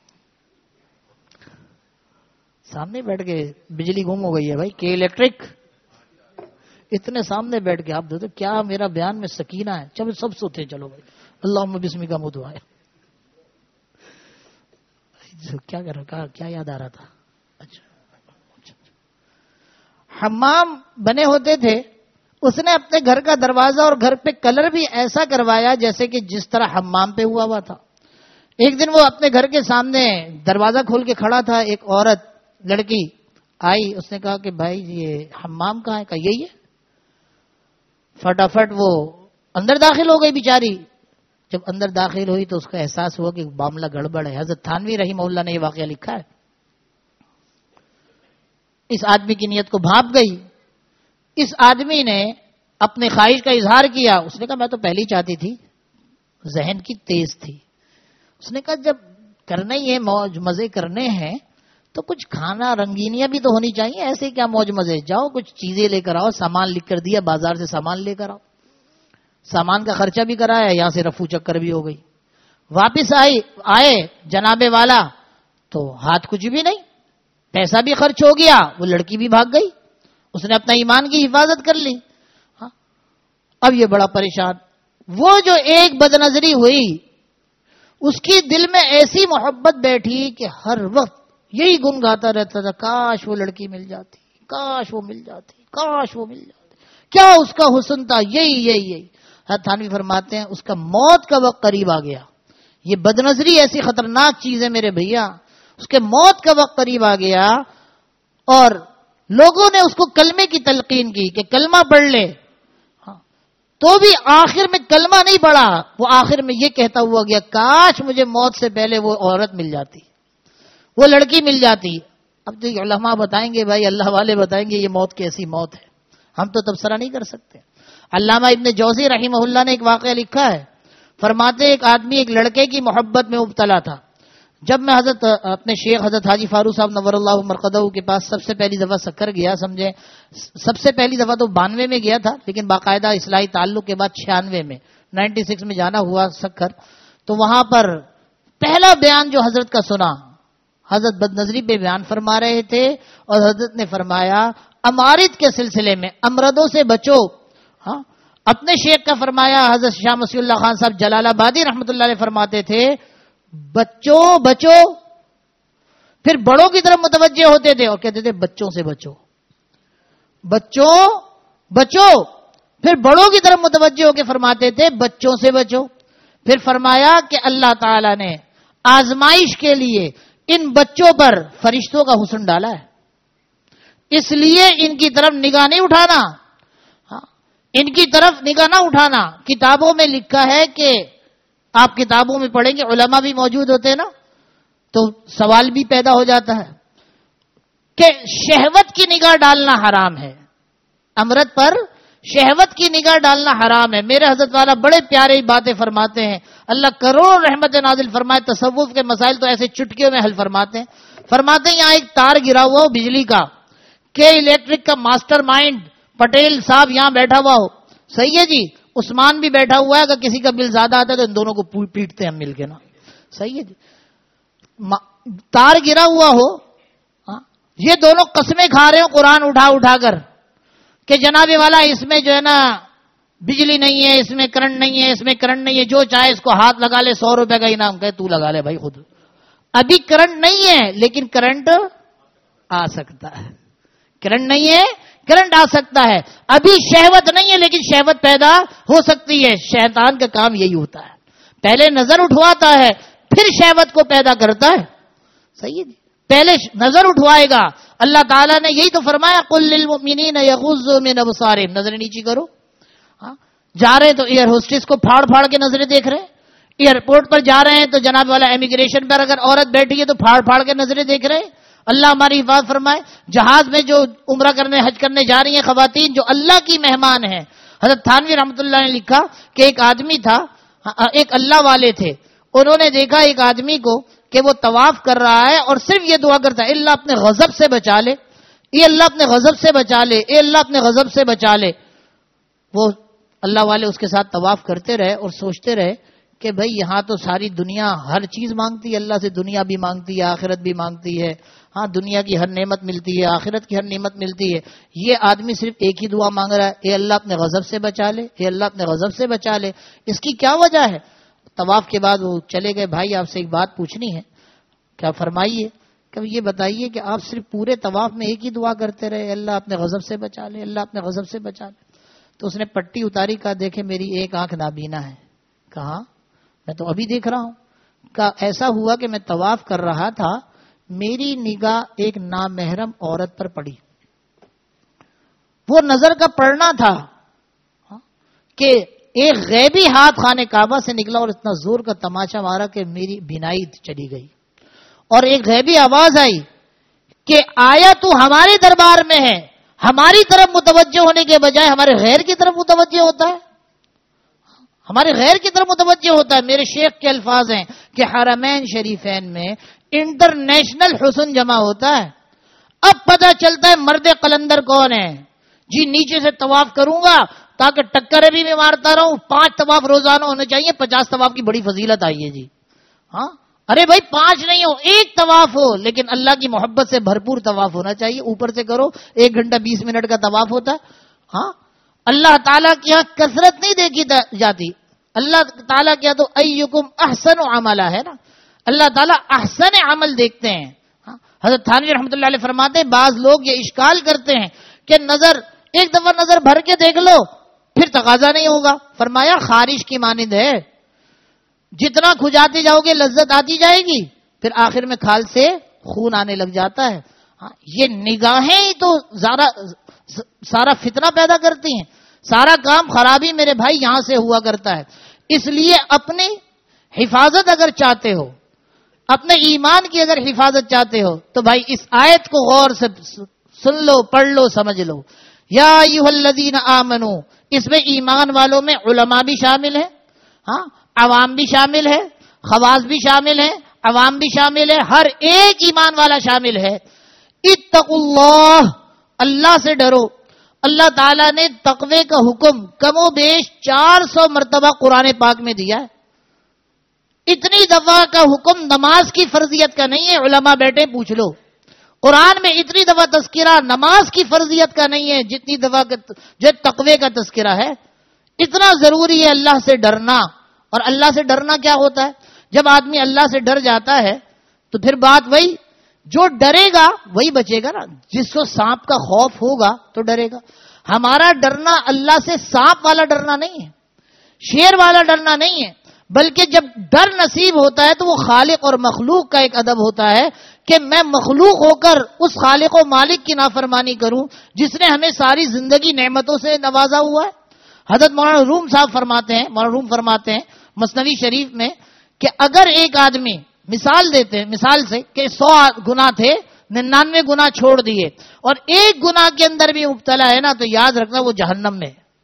سامنے بیٹھ کے بجلی گم ہو گئی ہے بھائی، کہ الیکٹرک اتنے سامنے بیٹھ کے آپ دیکھو کیا میرا بیان میں سکینہ ہے. چلو سب سوتے چلو بھائی، اللہم بسم کا منہ دعائے. کیا کر رہا، کیا یاد آ رہا تھا؟ اچھا حمام بنے ہوتے تھے. اس نے اپنے گھر کا دروازہ اور گھر پہ کلر بھی ایسا کروایا جیسے کہ جس طرح حمام پہ ہوا ہوا تھا. ایک دن وہ اپنے گھر کے سامنے دروازہ کھول کے کھڑا تھا. ایک عورت لڑکی آئی، اس نے کہا کہ بھائی یہ حمام کہاں ہے؟ کہا یہی ہے. فٹافٹ وہ اندر داخل ہو گئی بیچاری. جب اندر داخل ہوئی تو اس کا احساس ہوا کہ معاملہ گڑبڑ ہے. حضرت تھانوی رحمہ اللہ نے یہ واقعہ لکھا ہے. اس آدمی کی نیت کو بھاپ گئی. اس آدمی نے اپنے خواہش کا اظہار کیا. اس نے کہا میں تو پہلی چاہتی تھی، ذہن کی تیز تھی. اس نے کہا جب کرنا ہی ہے، موج مزے کرنے ہیں تو کچھ کھانا، رنگینیاں بھی تو ہونی چاہیے. ایسے کیا موج مزے، جاؤ کچھ چیزیں لے کر آؤ. سامان لکھ کر دیا، بازار سے سامان لے کر آؤ. سامان کا خرچہ بھی کرایا، یہاں سے رفو چکر بھی ہو گئی. واپس آئی آئے جناب والا تو ہاتھ کچھ بھی نہیں، پیسہ بھی خرچ ہو گیا، وہ لڑکی بھی بھاگ گئی. اس نے اپنا ایمان کی حفاظت کر لی. ہاں اب یہ بڑا پریشان. وہ جو ایک بد نظری ہوئی، اس کی دل میں ایسی محبت بیٹھی کہ ہر وقت یہی گن گاتا رہتا تھا، کاش وہ لڑکی مل جاتی، کاش وہ مل جاتی، کاش وہ مل جاتی. کیا اس کا حسن تھا، یہی یہی یہی. حضرت تھانوی فرماتے ہیں اس کا موت کا وقت قریب آ گیا. یہ بد نظری ایسی خطرناک چیز ہے میرے بھیا. اس کے موت کا وقت قریب آ گیا اور لوگوں نے اس کو کلمے کی تلقین کی کہ کلمہ پڑھ لے. ہاں تو بھی آخر میں کلمہ نہیں پڑھا. وہ آخر میں یہ کہتا ہوا گیا کاش مجھے موت سے پہلے وہ عورت مل جاتی، وہ لڑکی مل جاتی. اب تو علماء بتائیں گے، بھائی اللہ والے بتائیں گے یہ موت کیسی موت ہے، ہم تو تبصرہ نہیں کر سکتے. علامہ ابن جوزی رحمہ اللہ نے ایک واقعہ لکھا ہے. فرماتے ایک آدمی ایک لڑکے کی محبت میں مبتلا تھا. جب میں حضرت اپنے شیخ حضرت حاجی فاروق صاحب نور اللہ مرقدہ کے پاس سب سے پہلی دفعہ سکر گیا، سمجھے سب سے پہلی دفعہ تو بانوے میں گیا تھا، لیکن باقاعدہ اصلاحی تعلق کے بعد چھیانوے میں نائنٹی سکس میں جانا ہوا سکر. تو وہاں پر پہلا بیان جو حضرت کا سنا، حضرت بد نظری پہ بیان فرما رہے تھے اور حضرت نے فرمایا امارت کے سلسلے میں امردوں سے بچو. ہاں اپنے شیخ کا فرمایا حضرت شاہ مسیح اللہ خان صاحب جلال آبادی رحمۃ اللہ علیہ فرماتے تھے بچوں بچو، پھر بڑوں کی طرف متوجہ ہوتے تھے اور کہتے تھے بچوں سے بچو، بچوں بچو، پھر بڑوں کی طرف متوجہ ہو کے فرماتے تھے بچوں سے بچو. پھر فرمایا کہ اللہ تعالی نے آزمائش کے لیے ان بچوں پر فرشتوں کا حسن ڈالا ہے، اس لیے ان کی طرف نگاہ نہیں اٹھانا، ان کی طرف نگاہ نہ اٹھانا. کتابوں میں لکھا ہے کہ آپ کتابوں میں پڑھیں گے، علماء بھی موجود ہوتے ہیں نا، تو سوال بھی پیدا ہو جاتا ہے کہ شہوت کی نگاہ ڈالنا حرام ہے. امرت پر شہوت کی نگاہ ڈالنا حرام ہے. میرے حضرت والا بڑے پیارے باتیں فرماتے ہیں, اللہ کروڑوں رحمت نازل فرمائے. تصوف کے مسائل تو ایسے چٹکیوں میں حل فرماتے ہیں. فرماتے ہیں یہاں ایک تار گرا ہوا ہو بجلی کا, کہ الیکٹرک کا ماسٹر مائنڈ پٹیل صاحب یہاں بیٹھا ہوا ہو, صحیح ہے جی, عثمان بھی بیٹھا ہوا ہے, اگر کسی کا بل زیادہ آتا ہے تو ان دونوں کو پیٹتے ہیں ہم مل کے نا, صحیح ہے جی. تار گرا ہوا ہو, یہ دونوں قسمیں کھا رہے ہو قرآن اٹھا اٹھا کر کہ جناب والا اس میں جو ہے نا بجلی نہیں ہے, اس میں کرنٹ نہیں ہے, اس میں کرنٹ نہیں ہے, جو چاہے اس کو ہاتھ لگا لے, سو روپے کا انعام, کہے تو لگا لے بھائی خود. ابھی کرنٹ نہیں ہے لیکن کرنٹ آ سکتا ہے, کرنٹ نہیں ہے کرنٹ آ سکتا ہے. ابھی شہوت نہیں ہے لیکن شہوت پیدا ہو سکتی ہے. شیطان کا کام یہی ہوتا ہے, پہلے نظر اٹھواتا ہے پھر شہوت کو پیدا کرتا ہے, صحیح ہے جی. پہلے نظر اٹھوائے گا. اللہ تعالیٰ نے یہی تو فرمایا قل للمؤمنین یغضوا من ابصارہم, نظریں نیچی کرو. ہاں جا رہے تو ایئر ہوسٹس کو پھاڑ پھاڑ کے نظریں دیکھ رہے ہیں, ایئرپورٹ پر جا رہے ہیں تو جناب والا امیگریشن پر اگر عورت بیٹھی ہے تو پھاڑ پھاڑ کے نظریں دیکھ رہے ہیں. اللہ ہماری حفاظت فرمائے. جہاز میں جو عمرہ کرنے حج کرنے جا رہی ہیں خواتین جو اللہ کی مہمان ہیں, حضرت تھانوی رحمۃ اللہ نے لکھا کہ ایک آدمی تھا, ایک اللہ والے تھے, انہوں نے دیکھا ایک آدمی کو کہ وہ طواف کر رہا ہے اور صرف یہ دعا کرتا ہے اللہ اپنے غضب سے بچا لے, اے اللہ اپنے غضب سے بچا لے, اے اللہ اپنے غضب سے بچا لے. وہ اللہ والے اس کے ساتھ طواف کرتے رہے اور سوچتے رہے کہ بھئی یہاں تو ساری دنیا ہر چیز مانگتی ہے, اللہ سے دنیا بھی مانگتی ہے, آخرت بھی مانگتی ہے. ہاں دنیا کی ہر نعمت ملتی ہے, آخرت کی ہر نعمت ملتی ہے. یہ آدمی صرف ایک ہی دعا مانگ رہا ہے, اے اللہ اپنے غضب سے بچا لے, اے اللہ اپنے غضب سے بچا لے. اس کی کیا وجہ ہے؟ طواف کے بعد وہ چلے گئے, بھائی آپ سے ایک بات پوچھنی ہے. کیا؟ فرمائیے. کہ یہ بتائیے کہ آپ صرف پورے طواف میں ایک ہی دعا کرتے رہے, اللہ اپنے غضب سے بچا لے, اللہ اپنے غضب سے بچا لے. تو اس نے پٹی اتاری, کہا دیکھے میری ایک آنکھ نابینا ہے. کہا میں تو ابھی دیکھ رہا ہوں. کہا ایسا ہوا کہ میں طواف کر رہا تھا, میری نگاہ ایک نامحرم عورت پر پڑی. وہ نظر کا پڑنا تھا کہ ایک غیبی ہاتھ خانے کعبہ سے نکلا اور اتنا زور کا تماچا مارا کہ میری بینائی چلی گئی. اور ایک غیبی آواز آئی کہ آیا تو ہمارے دربار میں ہے, ہماری طرف متوجہ ہونے کے بجائے ہمارے غیر کی طرف متوجہ ہوتا ہے, ہمارے غیر کی طرف متوجہ ہوتا ہے. میرے شیخ کے الفاظ ہیں کہ حرمین شریفین میں انٹرنیشنل حسن جمع ہوتا ہے. اب پتہ چلتا ہے مرد قلندر کون ہے. جی نیچے سے طواف کروں گا تاکہ ٹکرے بھی میں مارتا رہوں, پانچ طواف روزانہ ہونے چاہیے, پچاس طواف کی بڑی فضیلت آئی ہے جی. ہاں ارے بھائی پانچ نہیں ہو, ایک طواف ہو, لیکن اللہ کی محبت سے بھرپور طواف ہونا چاہیے. اوپر سے کرو, ایک گھنٹہ بیس منٹ کا طواف ہوتا ہے. ہاں اللہ تعالیٰ کی یہاں کثرت نہیں دیکھی جاتی. اللہ تعالیٰ کیا تو ایکم احسن عملا ہے نا, اللہ تعالیٰ احسن عمل دیکھتے ہیں. حضرت تھانوی رحمۃ اللہ علیہ فرماتے ہیں بعض لوگ یہ اشکال کرتے ہیں کہ نظر ایک دفعہ نظر بھر کے دیکھ لو پھر تقاضا نہیں ہوگا. فرمایا خارش کی مانند ہے, جتنا کھجاتے جاؤ گے لذت آتی جائے گی, پھر آخر میں کھال سے خون آنے لگ جاتا ہے. یہ نگاہیں ہی تو سارا فتنہ پیدا کرتی ہیں, سارا کام خرابی میرے بھائی یہاں سے ہوا کرتا ہے. اس لیے اپنی حفاظت اگر چاہتے ہو, اپنے ایمان کی اگر حفاظت چاہتے ہو تو بھائی اس آیت کو غور سے سن لو, پڑھ لو, سمجھ لو. یا ایھا الذین آمنو, اس میں ایمان والوں میں علماء بھی شامل ہیں, ہاں عوام بھی شامل ہے, خواص بھی شامل ہے, عوام بھی شامل ہے, ہر ایک ایمان والا شامل ہے. اتقوا اللہ, اللہ سے ڈرو. اللہ تعالیٰ نے تقوی کا حکم کم و بیش چار سو مرتبہ قرآن پاک میں دیا ہے. اتنی دفعہ کا حکم نماز کی فرضیت کا نہیں ہے, علماء بیٹھے پوچھ لو. قرآن میں اتنی دفعہ تذکرہ نماز کی فرضیت کا نہیں ہے جتنی دفعہ جو تقوی کا تذکرہ ہے. اتنا ضروری ہے اللہ سے ڈرنا. اور اللہ سے ڈرنا کیا ہوتا ہے؟ جب آدمی اللہ سے ڈر جاتا ہے تو پھر بات وہی, جو ڈرے گا وہی بچے گا نا. جس کو سانپ کا خوف ہوگا تو ڈرے گا. ہمارا ڈرنا اللہ سے سانپ والا ڈرنا نہیں ہے, شیر والا ڈرنا نہیں ہے, بلکہ جب ڈر نصیب ہوتا ہے تو وہ خالق اور مخلوق کا ایک ادب ہوتا ہے کہ میں مخلوق ہو کر اس خالق و مالک کی نافرمانی کروں جس نے ہمیں ساری زندگی نعمتوں سے نوازا ہوا ہے. حضرت مولانا روم صاحب فرماتے ہیں, مولانا روم فرماتے ہیں مثنوی شریف میں کہ اگر ایک آدمی مثال دیتے ہیں, مثال سے کہ سو گناہ تھے, ننانوے گناہ چھوڑ دیے اور ایک گناہ کے اندر بھی مبتلا ہے نا, تو یاد رکھنا وہ جہنم میں.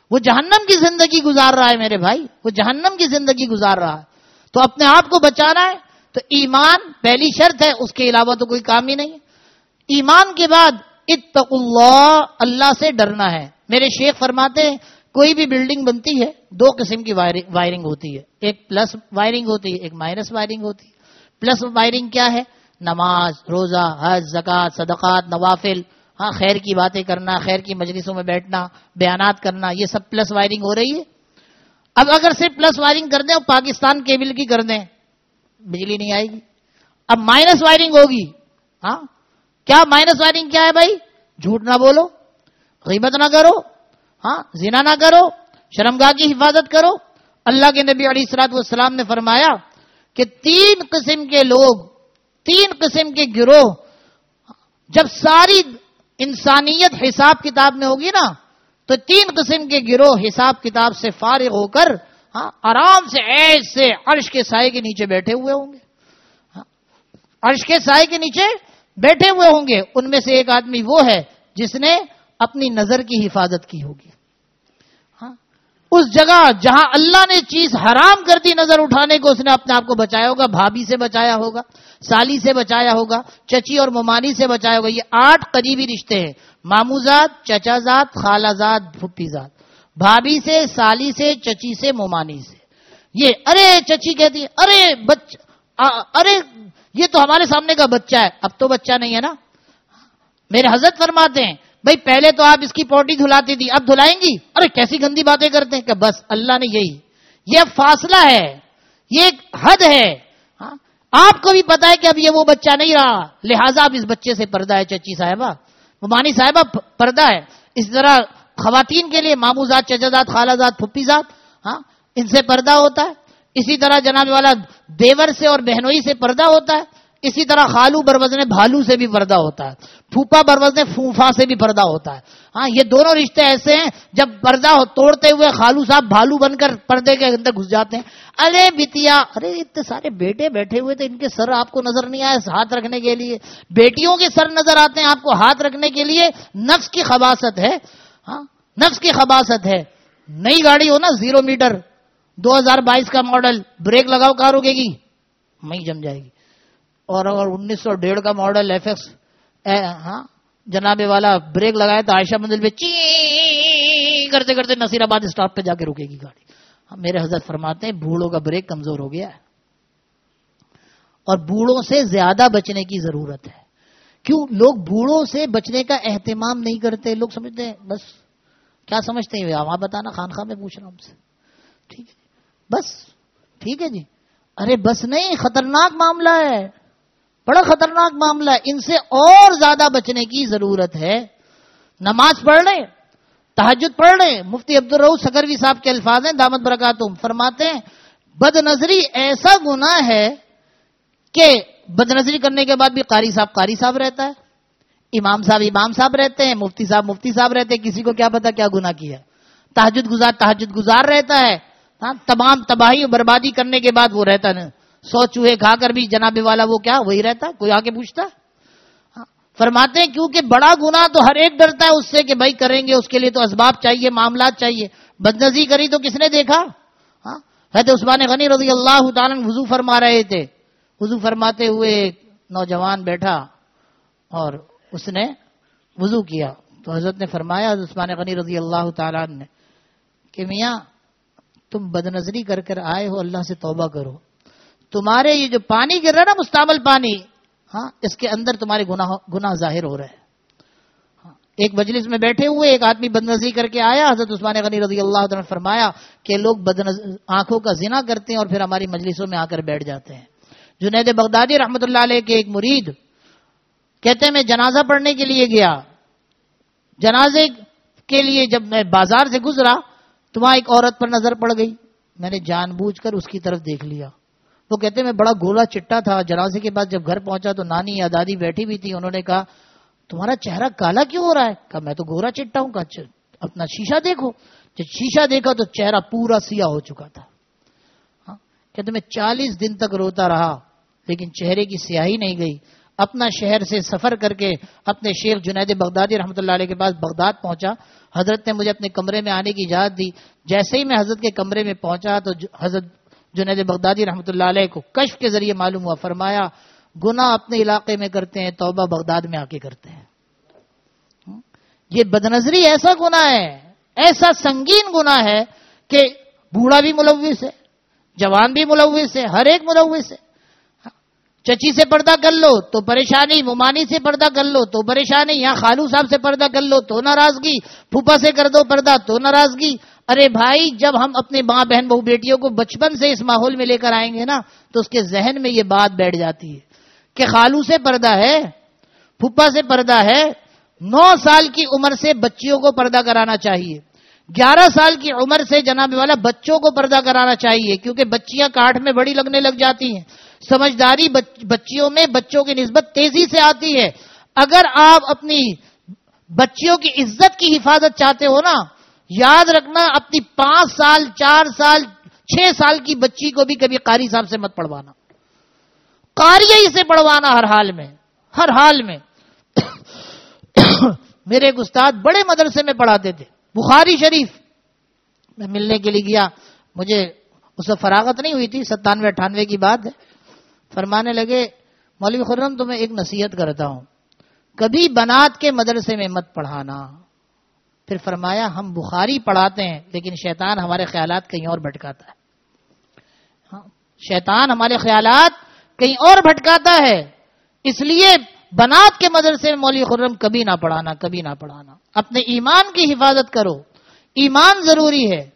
وہ جہنم کی زندگی گزار رہا ہے میرے بھائی، وہ جہنم کی زندگی گزار رہا ہے. تو اپنے آپ کو بچانا ہے تو ایمان پہلی شرط ہے، اس کے علاوہ تو کوئی کام ہی نہیں ہے. ایمان کے بعد اتقوا اللہ، اللہ سے ڈرنا ہے. میرے شیخ فرماتے ہیں کوئی بھی بلڈنگ بنتی ہے دو قسم کی وائرنگ ہوتی ہے، ایک پلس وائرنگ ہوتی ہے، ایک مائنس وائرنگ ہوتی ہے. پلس وائرنگ کیا ہے؟ نماز، روزہ، حج، زکوٰۃ، صدقات، نوافل، ہاں خیر کی باتیں کرنا، خیر کی مجلسوں میں بیٹھنا، بیانات کرنا، یہ سب پلس وائرنگ ہو رہی ہے. اب اگر صرف پلس وائرنگ کر دیں اور پاکستان کیبل کی کر دیں، بجلی نہیں آئے گی. اب مائنس وائرنگ ہوگی. ہاں کیا مائنس وائرنگ کیا ہے بھائی؟ جھوٹ نہ بولو، غیبت نہ کرو، ہاں زنا نہ کرو، شرمگاہ کی حفاظت کرو. اللہ کے نبی علیہ الصلوۃ والسلام نے فرمایا کہ تین قسم کے لوگ، تین قسم کے گروہ، جب ساری انسانیت حساب کتاب میں ہوگی نا تو تین قسم کے گروہ حساب کتاب سے فارغ ہو کر ہاں آرام سے ایسے عرش کے سائے کے نیچے بیٹھے ہوئے ہوں گے. عرش کے سائے کے نیچے بیٹھے ہوئے ہوں گے. ان میں سے ایک آدمی وہ ہے جس نے اپنی نظر کی حفاظت کی ہوگی. ہاں اس جگہ جہاں اللہ نے چیز حرام کر دی نظر اٹھانے کو، اس نے اپنے آپ کو بچایا ہوگا. بھابھی سے بچایا ہوگا، سالی سے بچایا ہوگا، چچی اور ممانی سے بچایا ہوگا. یہ آٹھ قریبی رشتے ہیں: ماموزاد، چچا زاد، خالہ زاد، پھپھی زاد. بھابھی سے، سالی سے، چچی سے، ممانی سے. یہ ارے چچی کہتی ہے ارے بچ ارے یہ تو ہمارے سامنے کا بچہ ہے. اب تو بچہ نہیں ہے نا. میرے حضرت فرماتے ہیں بھائی پہلے تو آپ اس کی پوٹی دھلاتی تھی، اب دھلائیں گی؟ ارے کیسی گندی باتیں کرتے ہیں. کہ بس اللہ نے یہی یہ فاصلہ ہے، یہ ایک حد ہے. ہاں آپ کو بھی پتا ہے کہ اب یہ وہ بچہ نہیں رہا، لہٰذا اب اس بچے سے پردہ ہے. چچی صاحبہ، ممانی صاحبہ، پردہ ہے. اس طرح خواتین کے لیے ماموزاد، چچازاد، خالہ زاد، پھپھی زاد، ہاں ان سے پردہ ہوتا ہے. اسی طرح جناب والا دیور سے اور بہنوئی سے پردہ ہوتا ہے. اسی طرح خالو بروزن بھالو سے بھی پردہ ہوتا ہے. پھوپا بروزن پھوفا سے بھی پردہ ہوتا ہے. ہاں یہ دونوں رشتے ایسے ہیں جب پردہ توڑتے ہوئے خالو صاحب بھالو بن کر پردے کے اندر گھس جاتے ہیں. ارے بٹیا، ارے اتنے سارے بیٹے بیٹھے ہوئے تھے، ان کے سر آپ کو نظر نہیں آئے ہاتھ رکھنے کے لیے. بیٹیوں کے سر نظر آتے ہیں آپ کو ہاتھ رکھنے کے لیے. نفس کی خباثت ہے. ہاں نفس کی خباثت ہے. نئی گاڑی ہو نا، زیرو میٹر، دو ہزار بائیس کا ماڈل، بریک لگاؤ کار روکے گی؟ میں جم جائے گی. اور اگر انیس سو ڈیڑھ کا ماڈل ایف ایکس ہاں جناب والا بریک لگایا تو عائشہ منزل پہ چی کرتے کرتے نصیر آباد اسٹاپ پہ جا کے رکے گی گاڑی. ہاں میرے حضرت فرماتے ہیں بوڑھوں کا بریک کمزور ہو گیا ہے اور بوڑھوں سے زیادہ بچنے کی ضرورت ہے. کیوں لوگ بوڑھوں سے بچنے کا اہتمام نہیں کرتے؟ لوگ سمجھتے ہیں بس کیا سمجھتے ہیں وہاں بتانا، خانخواہ میں پوچھ رہا ہوں ہم سے. ٹھیک ہے بس ٹھیک ہے جی. ارے بس نہیں، خطرناک معاملہ ہے، بڑا خطرناک معاملہ ہے. ان سے اور زیادہ بچنے کی ضرورت ہے. نماز پڑھ لیں، تہجد پڑھ لیں. مفتی عبدالرؤف سکروی صاحب کے الفاظ ہیں دامت برکاتہم، فرماتے ہیں بد نظری ایسا گناہ ہے کہ بد نظری کرنے کے بعد بھی قاری صاحب قاری صاحب رہتا ہے، امام صاحب امام صاحب رہتے ہیں، مفتی صاحب مفتی صاحب رہتے ہیں. کسی کو کیا پتا کیا گناہ کیا. تہجد گزار تہجد گزار رہتا ہے. ہاں تمام تباہی و بربادی کرنے کے بعد وہ رہتا ہے. سو چوہے کھا کر بھی جناب والا وہ کیا وہی رہتا. کوئی آ کے پوچھتا؟ فرماتے ہیں کیونکہ بڑا گناہ تو ہر ایک ڈرتا ہے اس سے کہ بھائی کریں گے، اس کے لیے تو اسباب چاہیے، معاملات چاہیے. بدنظری کری تو کس نے دیکھا؟ ہاں حضرت عثمان غنی رضی اللہ تعالیٰ وضو فرما رہے تھے. وضو فرماتے ہوئے ایک نوجوان بیٹھا اور اس نے وضو کیا تو حضرت نے فرمایا، حضرت عثمان غنی رضی اللہ تعالیٰ نے، کہ میاں تم بدنظری کر کر آئے ہو، اللہ سے توبہ کرو. تمہارے یہ جو پانی گر رہا ہے نا مستعمل پانی، ہاں اس کے اندر تمہارے گناہ گناہ ظاہر ہو رہے ہیں. ایک مجلس میں بیٹھے ہوئے ایک آدمی بدنظری کر کے آیا. حضرت عثمان غنی رضی اللہ عنہ نے فرمایا کہ لوگ آنکھوں کا زنا کرتے ہیں اور پھر ہماری مجلسوں میں آ کر بیٹھ جاتے ہیں. جنید بغدادی رحمۃ اللہ علیہ کے ایک مرید کہتے ہیں میں جنازہ پڑھنے کے لیے گیا. جنازے کے لیے جب میں بازار سے گزرا تو وہاں ایک عورت پر نظر پڑ گئی. میں نے جان بوجھ کر اس کی طرف دیکھ لیا. وہ کہتے ہیں میں بڑا گولا چٹا تھا. جنازے کے بعد جب گھر پہنچا تو نانی یا دادی بیٹھی ہوئی تھی. انہوں نے کہا تمہارا چہرہ کالا کیوں ہو رہا ہے؟ کہا میں تو گورا چٹا ہوں. کہا اپنا شیشہ دیکھو. جب شیشہ دیکھا تو چہرہ پورا سیاہ ہو چکا تھا. ہاں کہتے میں چالیس دن تک روتا رہا لیکن چہرے کی سیاہی نہیں گئی. اپنا شہر سے سفر کر کے اپنے شیخ جنید بغدادی رحمۃ اللہ علیہ کے پاس بغداد پہنچا. حضرت نے مجھے اپنے کمرے میں آنے کی اجازت دی. جیسے ہی میں حضرت کے کمرے میں پہنچا تو حضرت جنید بغدادی رحمۃ اللہ علیہ کو کشف کے ذریعے معلوم ہوا. فرمایا گناہ اپنے علاقے میں کرتے ہیں، توبہ بغداد میں آ کے کرتے ہیں. یہ بدنظری ایسا گناہ ہے، ایسا سنگین گناہ ہے کہ بوڑھا بھی ملوث ہے، جوان بھی ملوث ہے، ہر ایک ملوث ہے. چچی سے پردہ کر لو تو پریشانی، ممانی سے پردہ کر لو تو پریشانی، یہاں خالو صاحب سے پردہ کر لو تو ناراضگی، پھوپھا سے کر دو پردہ تو ناراضگی. ارے بھائی جب ہم اپنے ماں بہن بہو بیٹیوں کو بچپن سے اس ماحول میں لے کر آئیں گے نا تو اس کے ذہن میں یہ بات بیٹھ جاتی ہے کہ خالو سے پردہ ہے، پھوپھا سے پردہ ہے. نو سال کی عمر سے بچیوں کو پردہ کرانا چاہیے، گیارہ سال کی عمر سے جناب والا بچوں کو پردہ کرانا چاہیے، کیونکہ بچیاں کاٹھ میں بڑی لگنے لگ جاتی ہیں. سمجھداری بچیوں میں بچوں کی نسبت تیزی سے آتی ہے. اگر آپ اپنی بچیوں کی عزت کی حفاظت چاہتے ہو نا، یاد رکھنا اپنی پانچ سال چار سال چھ سال کی بچی کو بھی کبھی قاری صاحب سے مت پڑھوانا، قاری ہی سے پڑھوانا ہر حال میں، ہر حال میں. میرے ایک استاد بڑے مدرسے میں پڑھاتے تھے، بخاری شریف. میں ملنے کے لیے گیا، مجھے اس وقت فراغت نہیں ہوئی تھی، ستانوے اٹھانوے کی بات ہے. فرمانے لگے مولوی خرم تمہیں ایک نصیحت کرتا ہوں، کبھی بنات کے مدرسے میں مت پڑھانا. پھر فرمایا ہم بخاری پڑھاتے ہیں لیکن شیطان ہمارے خیالات کہیں اور بھٹکاتا ہے. ہاں شیطان ہمارے خیالات کہیں اور بھٹکاتا ہے، اس لیے بنات کے مدرسے میں مولوی خرم کبھی نہ پڑھانا، کبھی نہ پڑھانا. اپنے ایمان کی حفاظت کرو، ایمان ضروری ہے.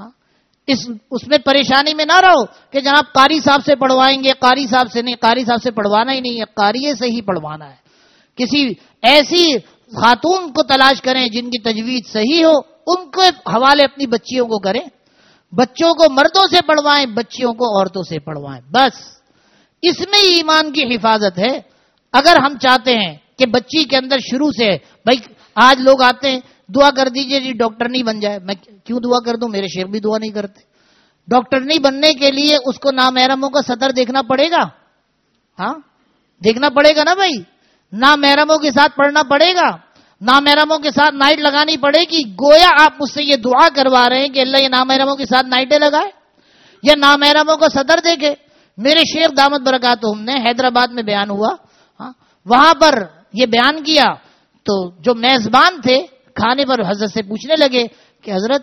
اس اس میں پریشانی میں نہ رہو کہ جناب قاری صاحب سے پڑھوائیں گے، قاری صاحب سے نہیں، قاری صاحب سے پڑھوانا ہی نہیں ہے، قاریے سے ہی پڑھوانا ہے. کسی ایسی خاتون کو تلاش کریں جن کی تجوید صحیح ہو، ان کے حوالے اپنی بچیوں کو کریں. بچوں کو مردوں سے پڑھوائیں، بچیوں کو عورتوں سے پڑھوائیں. بس اس میں ایمان کی حفاظت ہے. اگر ہم چاہتے ہیں کہ بچی کے اندر شروع سے، بھائی آج لوگ آتے ہیں دعا کر دیجئے جی ڈاکٹر نہیں بن جائے. میں کیوں دعا کر دوں؟ میرے شیخ بھی دعا نہیں کرتے. ڈاکٹر نہیں بننے کے لیے اس کو نامحرموں کا سطر دیکھنا پڑے گا. ہاں دیکھنا پڑے گا نا بھائی، نامحرموں کے ساتھ پڑھنا پڑے گا، نامحرموں کے ساتھ نائٹ لگانی پڑے گی. گویا آپ مجھ سے یہ دعا کروا رہے ہیں کہ اللہ یہ نامحرموں کے ساتھ نائٹیں لگائے یا نامحرموں کا سطر دیکھے. میرے شیخ دامت برکاتہم نے حیدرآباد میں بیان ہوا، ہاں وہاں پر یہ بیان کیا تو جو میزبان تھے کھانے پر حضرت سے پوچھنے لگے کہ حضرت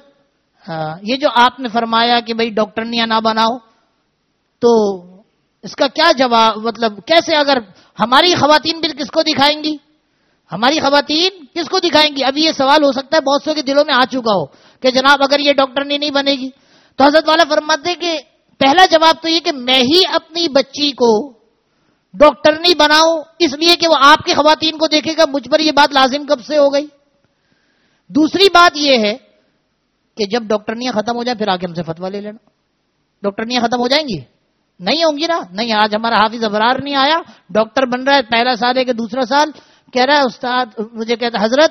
یہ جو آپ نے فرمایا کہ بھائی ڈاکٹرنیاں نہ بناؤ، تو اس کا کیا جواب، مطلب کیسے، اگر ہماری خواتین بھی کس کو دکھائیں گی، ہماری خواتین کس کو دکھائیں گی؟ ابھی یہ سوال ہو سکتا ہے بہت سو کے دلوں میں آ چکا ہو کہ جناب اگر یہ ڈاکٹرنی نہیں بنے گی تو حضرت والا فرماتے کہ پہلا جواب تو یہ کہ میں ہی اپنی بچی کو ڈاکٹرنی بناؤں اس لیے کہ وہ آپ کی خواتین کو دیکھے گا. مجھ پر یہ بات لازم کب سے ہو گئی؟ دوسری بات یہ ہے کہ جب ڈاکٹرنیاں ختم ہو جائیں پھر آگے ہم سے فتویٰ لے لینا. ڈاکٹرنیاں ختم ہو جائیں گی؟ نہیں ہوں گی نا. نہیں، آج ہمارا حافظ ابرار نہیں آیا، ڈاکٹر بن رہا ہے، پہلا سال ہے کہ دوسرا سال، کہہ رہا ہے استاد مجھے کہتا ہے حضرت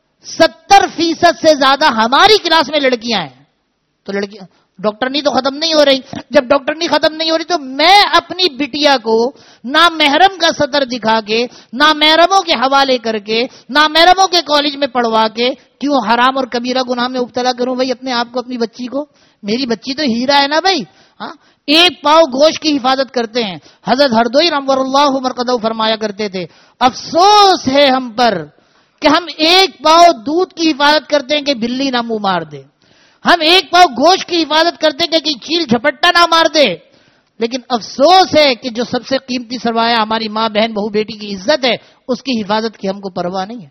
ستر فیصد سے زیادہ ہماری کلاس میں لڑکیاں ہیں. تو لڑکیاں ڈاکٹرنی تو ختم نہیں ہو رہی. جب ڈاکٹرنی ختم نہیں ہو رہی تو میں اپنی بٹیا کو نامحرم کا سطر دکھا کے، نامحرموں کے حوالے کر کے، نامحرموں کے کالج میں پڑھوا کے کیوں حرام اور کبیرہ گناہ میں مبتلا کروں بھائی اپنے آپ کو، اپنی بچی کو؟ میری بچی تو ہیرا ہے نا بھائی. ہاں ایک پاؤ گوشت کی حفاظت کرتے ہیں. حضرت ہردوئی رحمہ اللہ مرقدہ فرمایا کرتے تھے افسوس ہے ہم پر کہ ہم ایک پاؤ دودھ کی حفاظت کرتے ہیں کہ بلی نہ منہ مار دے، ہم ایک پاؤ گوشت کی حفاظت کرتے ہیں کہ چیل جھپٹا نہ مار دے. لیکن افسوس ہے کہ جو سب سے قیمتی سرمایہ ہماری ماں بہن بہو بیٹی کی عزت ہے اس کی حفاظت کی ہم کو پرواہ نہیں ہے،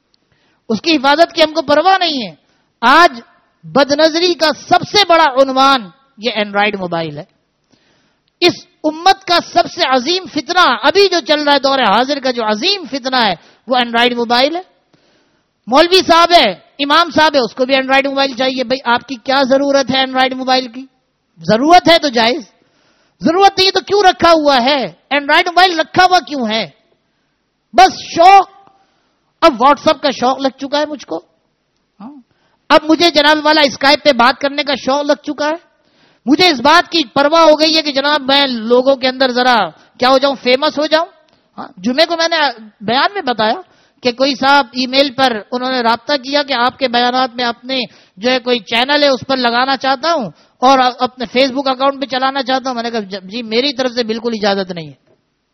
اس کی حفاظت کی ہم کو پرواہ نہیں ہے. آج بدنظری کا سب سے بڑا عنوان یہ اینڈرائیڈ موبائل ہے. اس امت کا سب سے عظیم فتنہ ابھی جو چل رہا ہے دور حاضر کا جو عظیم فتنہ ہے وہ اینڈرائیڈ موبائل ہے. مولوی صاحب ہے، امام صاحب ہے، اس کو بھی اینڈرائیڈ موبائل چاہیے. بھائی آپ کی کیا ضرورت ہے اینڈرائیڈ موبائل کی؟ ضرورت ہے تو جائز، ضرورت نہیں تو کیوں رکھا ہوا ہے؟ اینڈرائیڈ موبائل رکھا ہوا کیوں ہے؟ بس شوق. اب واٹس ایپ کا شوق لگ چکا ہے مجھ کو، اب مجھے جناب والا اسکائپ پہ بات کرنے کا شوق لگ چکا ہے. مجھے اس بات کی پرواہ ہو گئی ہے کہ جناب میں لوگوں کے اندر ذرا کیا ہو جاؤں، فیمس ہو جاؤں. ہاں جمعے کو میں نے بیان میں بتایا کہ کوئی صاحب ای میل پر انہوں نے رابطہ کیا کہ آپ کے بیانات میں اپنے جو ہے کوئی چینل ہے اس پر لگانا چاہتا ہوں اور اپنے فیس بک اکاؤنٹ پہ چلانا چاہتا ہوں. میں نے کہا جی میری طرف سے بالکل اجازت نہیں ہے,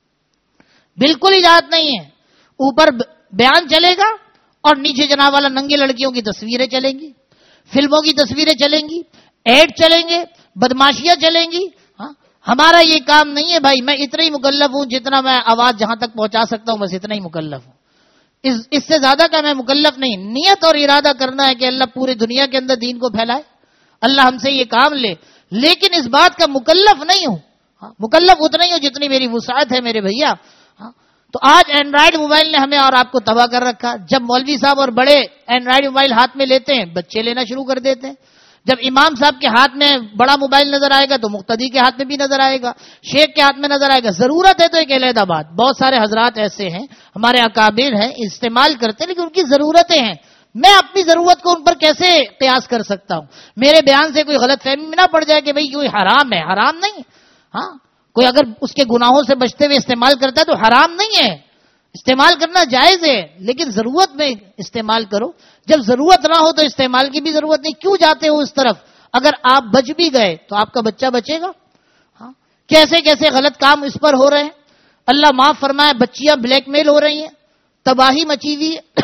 بالکل اجازت نہیں ہے. اوپر بیان چلے گا اور نیچے جناب والا ننگے لڑکیوں کی تصویریں چلیں گی, فلموں کی تصویریں چلیں گی, ایڈ چلیں گے, بدماشیاں چلیں گی. ہاں ہمارا یہ کام نہیں ہے بھائی. میں اتنا ہی مکلف ہوں جتنا میں آواز جہاں تک پہنچا سکتا ہوں, بس اتنا ہی مکلف ہوں. اس اس سے زیادہ کا میں مکلف نہیں. نیت اور ارادہ کرنا ہے کہ اللہ پوری دنیا کے اندر دین کو پھیلائے, اللہ ہم سے یہ کام لے, لیکن اس بات کا مکلف نہیں ہوں. مکلف اتنا ہی ہوں جتنی میری وسعت ہے میرے بھیا. تو آج اینڈرائڈ موبائل نے ہمیں اور آپ کو تباہ کر رکھا. جب مولوی صاحب اور بڑے اینڈرائڈ موبائل ہاتھ میں لیتے ہیں, بچے لینا شروع کر دیتے ہیں. جب امام صاحب کے ہاتھ میں بڑا موبائل نظر آئے گا تو مقتدی کے ہاتھ میں بھی نظر آئے گا, شیخ کے ہاتھ میں نظر آئے گا. ضرورت ہے تو ایک علیحدہ بات, بہت سارے حضرات ایسے ہیں ہمارے اکابر ہیں استعمال کرتے ہیں, لیکن ان کی ضرورتیں ہیں. میں اپنی ضرورت کو ان پر کیسے قیاس کر سکتا ہوں؟ میرے بیان سے کوئی غلط فہمی نہ پڑ جائے کہ بھئی کوئی حرام ہے. حرام نہیں. ہاں کوئی اگر اس کے گناہوں سے بچتے ہوئے استعمال کرتا ہے تو حرام نہیں ہے, استعمال کرنا جائز ہے, لیکن ضرورت میں استعمال کرو. جب ضرورت نہ ہو تو استعمال کی بھی ضرورت نہیں. کیوں جاتے ہو اس طرف؟ اگر آپ بچ بھی گئے تو آپ کا بچہ بچے گا. ہاں کیسے کیسے غلط کام اس پر ہو رہے ہیں, اللہ معاف فرمائے. بچیاں بلیک میل ہو رہی ہیں, تباہی مچی ہوئی ہے.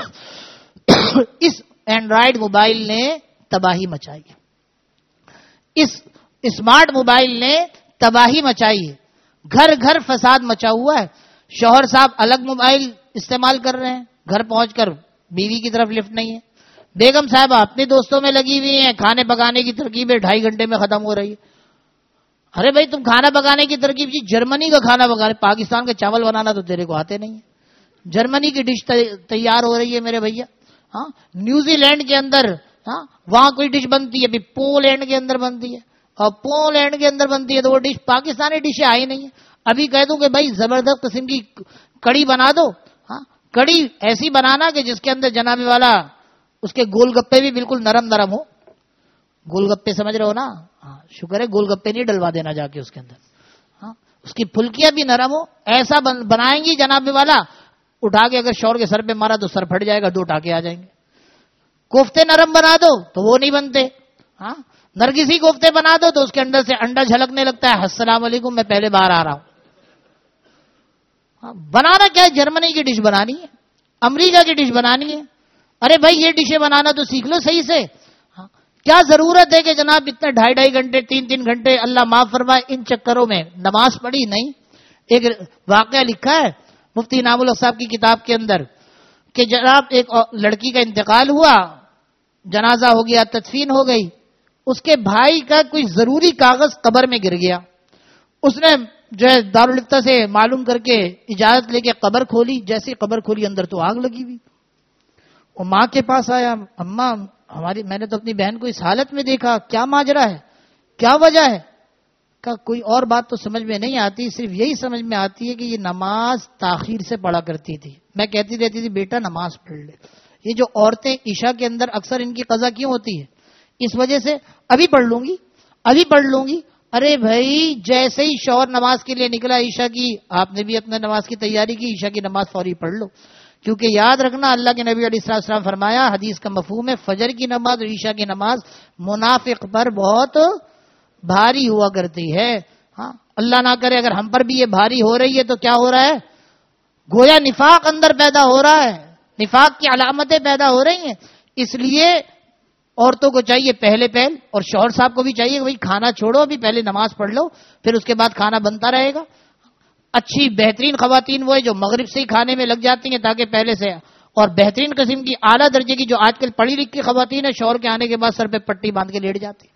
اس اینڈرائڈ موبائل نے تباہی مچائی ہے, اس اسمارٹ موبائل نے تباہی مچائی ہے. گھر گھر فساد مچا ہوا ہے. شوہر صاحب الگ موبائل استعمال کر رہے ہیں, گھر پہنچ کر بیوی کی طرف لفٹ نہیں ہے. بیگم صاحبہ اپنے دوستوں میں لگی ہوئی ہیں, کھانے پکانے کی ترکیبیں ڈھائی گھنٹے میں ختم ہو رہی ہے. ارے بھائی تم کھانا پکانے کی ترکیب جی جرمنی کا کھانا پکانے, پاکستان کا چاول بنانا تو تیرے کو آتے نہیں ہے. جرمنی کی ڈش تیار ہو رہی ہے میرے بھیا. ہاں نیوزی لینڈ کے اندر ہاں وہاں کوئی ڈش بنتی ہے, پولینڈ کے اندر بنتی ہے, اور پولینڈ کے اندر بنتی ہے تو وہ ڈش پاکستانی ڈشیں آئی نہیں ہے. ابھی کہہ دوں کہ بھائی زبردست قسم کی کڑی بنا دو. ہاں کڑی ایسی بنانا کہ جس کے اندر جناب والا اس کے گول گپے بھی بالکل نرم نرم ہو. گول گپے سمجھ رہے ہو نا؟ ہاں شکر ہے گول گپے نہیں ڈلوا دینا جا کے اس کے اندر. ہاں اس کی پھلکیاں بھی نرم ہو, ایسا بنائیں گی جناب والا, اٹھا کے اگر شور کے سر پہ مارا تو سر پھٹ جائے گا, دو ٹاکے آ جائیں گے. کوفتے نرم بنا دو تو وہ نہیں بنتے. ہاں نرگسی کوفتے بنا دو تو اس کے اندر سے انڈا جھلکنے لگتا ہے, السلام علیکم میں پہلے باہر آ رہا ہوں. بنانا کیا ہے؟ جرمنی کی ڈش بنانی ہے, امریکہ کی ڈش بنانی ہے. ارے بھائی یہ ڈشیں بنانا تو سیکھ لو صحیح سے. ہاں کیا ضرورت ہے کہ جناب اتنے ڈھائی ڈھائی گھنٹے تین تین گھنٹے اللہ معاف فرمائے ان چکروں میں نماز پڑھی نہیں. ایک واقعہ لکھا ہے مفتی انعام الحق صاحب کی کتاب کے اندر کہ جناب ایک لڑکی کا انتقال ہوا, جنازہ ہو گیا, تدفین ہو گئی. اس کے بھائی کا کوئی ضروری کاغذ قبر میں گر گیا. اس نے جو ہے دارالفتہ سے معلوم کر کے اجازت لے کے قبر کھولی. جیسے قبر کھولی اندر تو آگ لگی ہوئی. وہ ماں کے پاس آیا, اماں ہماری میں نے تو اپنی بہن کو اس حالت میں دیکھا, کیا ماجرا ہے, کیا وجہ ہے؟ کہا کوئی اور بات تو سمجھ میں نہیں آتی, صرف یہی سمجھ میں آتی ہے کہ یہ نماز تاخیر سے پڑھا کرتی تھی. میں کہتی رہتی تھی بیٹا نماز پڑھ لے. یہ جو عورتیں عشاء کے اندر اکثر ان کی قضا کیوں ہوتی ہے؟ اس وجہ سے ابھی پڑھ لوں گی ابھی پڑھ لوں گی. ارے بھائی جیسے ہی شوہر نماز کے لیے نکلا عشاء کی, آپ نے بھی اپنے نماز کی تیاری کی, عشاء کی نماز فوری پڑھ لو. کیونکہ یاد رکھنا اللہ کے نبی علیہ السلام فرمایا, حدیث کا مفہوم ہے فجر کی نماز اور عشاء کی نماز منافق پر بہت بھاری ہوا کرتی ہے. ہاں اللہ نہ کرے اگر ہم پر بھی یہ بھاری ہو رہی ہے تو کیا ہو رہا ہے؟ گویا نفاق اندر پیدا ہو رہا ہے, نفاق کی علامتیں پیدا ہو رہی ہیں. اس لیے عورتوں کو چاہیے پہلے پہل, اور شوہر صاحب کو بھی چاہیے کہ بھائی کھانا چھوڑو, ابھی پہلے نماز پڑھ لو, پھر اس کے بعد کھانا بنتا رہے گا. اچھی بہترین خواتین وہ ہے جو مغرب سے ہی کھانے میں لگ جاتی ہیں تاکہ پہلے سے, اور بہترین قسم کی اعلیٰ درجے کی جو آج کل پڑھی لکھی خواتین ہے شوہر کے آنے کے بعد سر پہ پٹی باندھ کے لیٹ جاتی.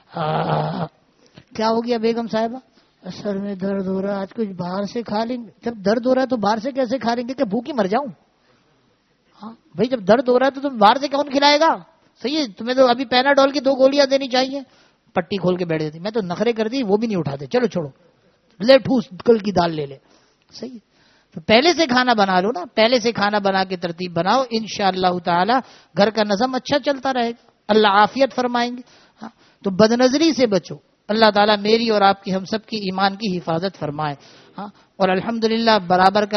کیا ہو گیا بیگم صاحبہ؟ سر میں درد ہو رہا ہے, آج کچھ باہر سے کھا لیں گے. جب درد ہو رہا ہے تو باہر سے کیسے کھا لیں گے کہ بھوکی مر جاؤں؟ ہاں بھائی جب درد ہو رہا ہے تو تم باہر سے کون کھلائے گا؟ صحیح ہے, تمہیں تو ابھی پیناڈول کی دو گولیاں دینی چاہیے. پٹی کھول کے بیٹھ جاتی. میں تو نخرے کر دی, وہ بھی نہیں اٹھاتے, چلو چھوڑو لے ٹھوس کل کی دال لے لے. صحیح ہے, تو پہلے سے کھانا بنا لو نا, پہلے سے کھانا بنا کے ترتیب بناؤ, انشاءاللہ تعالی گھر کا نظم اچھا چلتا رہے گا, اللہ عافیت فرمائیں گے. ہاں تو بدنظری سے بچو, اللہ تعالیٰ میری اور آپ کی ہم سب کی ایمان کی حفاظت فرمائے. ہاں اور الحمدللہ برابر کا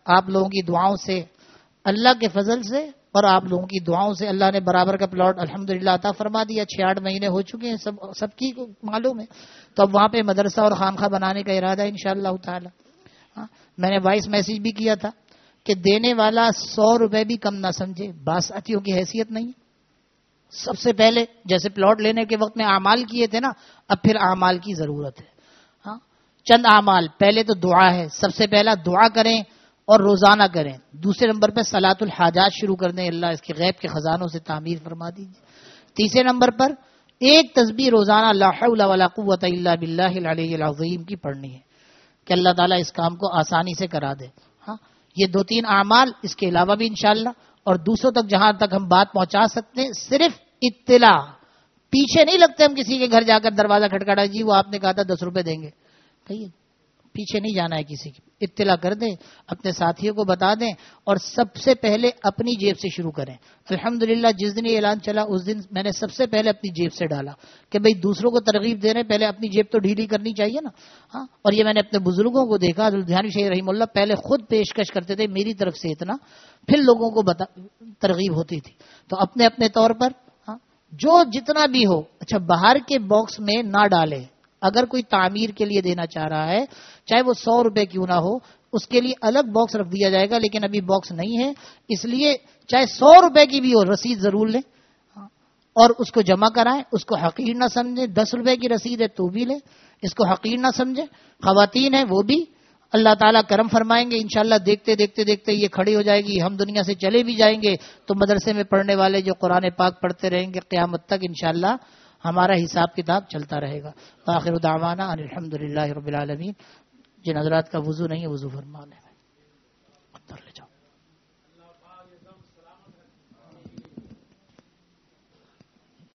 آپ لوگوں کی دعاؤں سے، اللہ کے فضل سے اور آپ لوگوں کی دعاؤں سے اللہ نے برابر کا پلاٹ الحمدللہ عطا فرما دیا. چھ آٹھ مہینے ہو چکے ہیں، سب سب کی معلوم ہے. تو اب وہاں پہ مدرسہ اور خانقاہ بنانے کا ارادہ ہے انشاءاللہ تعالی. ہاں میں نے وائس میسج بھی کیا تھا کہ دینے والا سو روپے بھی کم نہ سمجھے، باسطیوں کی حیثیت نہیں. سب سے پہلے جیسے پلاٹ لینے کے وقت میں اعمال کیے تھے نا، اب پھر اعمال کی ضرورت ہے. ہاں چند اعمال، پہلے تو دعا ہے، سب سے پہلا دعا کریں اور روزانہ کریں. دوسرے نمبر پہ صلاۃ الحاجات شروع کر دیں، اللہ اس کے غیب کے خزانوں سے تعمیر فرما دیجیے. تیسرے نمبر پر ایک تسبیح روزانہ لا حول ولا قوت الا باللہ العلی العظیم کی پڑھنی ہے کہ اللہ تعالیٰ اس کام کو آسانی سے کرا دے. ہاں یہ دو تین اعمال، اس کے علاوہ بھی انشاءاللہ، اور دوسروں تک جہاں تک ہم بات پہنچا سکتے ہیں صرف اطلاع. پیچھے نہیں لگتے ہم کسی کے گھر جا کر دروازہ کھٹکھٹا، جی وہ آپ نے کہا تھا دس روپے دیں گے، کہیے پیچھے نہیں جانا ہے کسی کی. اطلاع کر دیں، اپنے ساتھیوں کو بتا دیں، اور سب سے پہلے اپنی جیب سے شروع کریں. الحمدللہ جس دن یہ اعلان چلا اس دن میں نے سب سے پہلے اپنی جیب سے ڈالا کہ بھئی دوسروں کو ترغیب دے رہے ہیں، پہلے اپنی جیب تو ڈھیلی کرنی چاہیے نا. ہاں اور یہ میں نے اپنے بزرگوں کو دیکھا، دھیان شیخ رحمہ اللہ پہلے خود پیشکش کرتے تھے میری طرف سے اتنا، پھر لوگوں کو بتا ترغیب ہوتی تھی. تو اپنے اپنے طور پر ہاں جو جتنا بھی ہو. اچھا باہر کے باکس میں نہ ڈالے. اگر کوئی تعمیر کے لیے دینا چاہ رہا ہے چاہے وہ سو روپے کیوں نہ ہو، اس کے لیے الگ باکس رکھ دیا جائے گا، لیکن ابھی باکس نہیں ہے، اس لیے چاہے سو روپے کی بھی ہو رسید ضرور لیں اور اس کو جمع کرائیں. اس کو حقیر نہ سمجھیں. دس روپے کی رسید ہے تو بھی لیں، اس کو حقیر نہ سمجھیں. خواتین ہیں وہ بھی اللہ تعالیٰ کرم فرمائیں گے انشاءاللہ. دیکھتے دیکھتے دیکھتے یہ کھڑی ہو جائے گی، ہم دنیا سے چلے بھی جائیں گے تو مدرسے میں پڑھنے والے جو قرآن پاک پڑھتے رہیں گے قیامت تک انشاءاللہ ہمارا حساب کتاب چلتا رہے گا. آخر دعوانا ان الحمدللہ رب العالمین. جن حضرات کا وضو نہیں ہے وضو فرما لیں.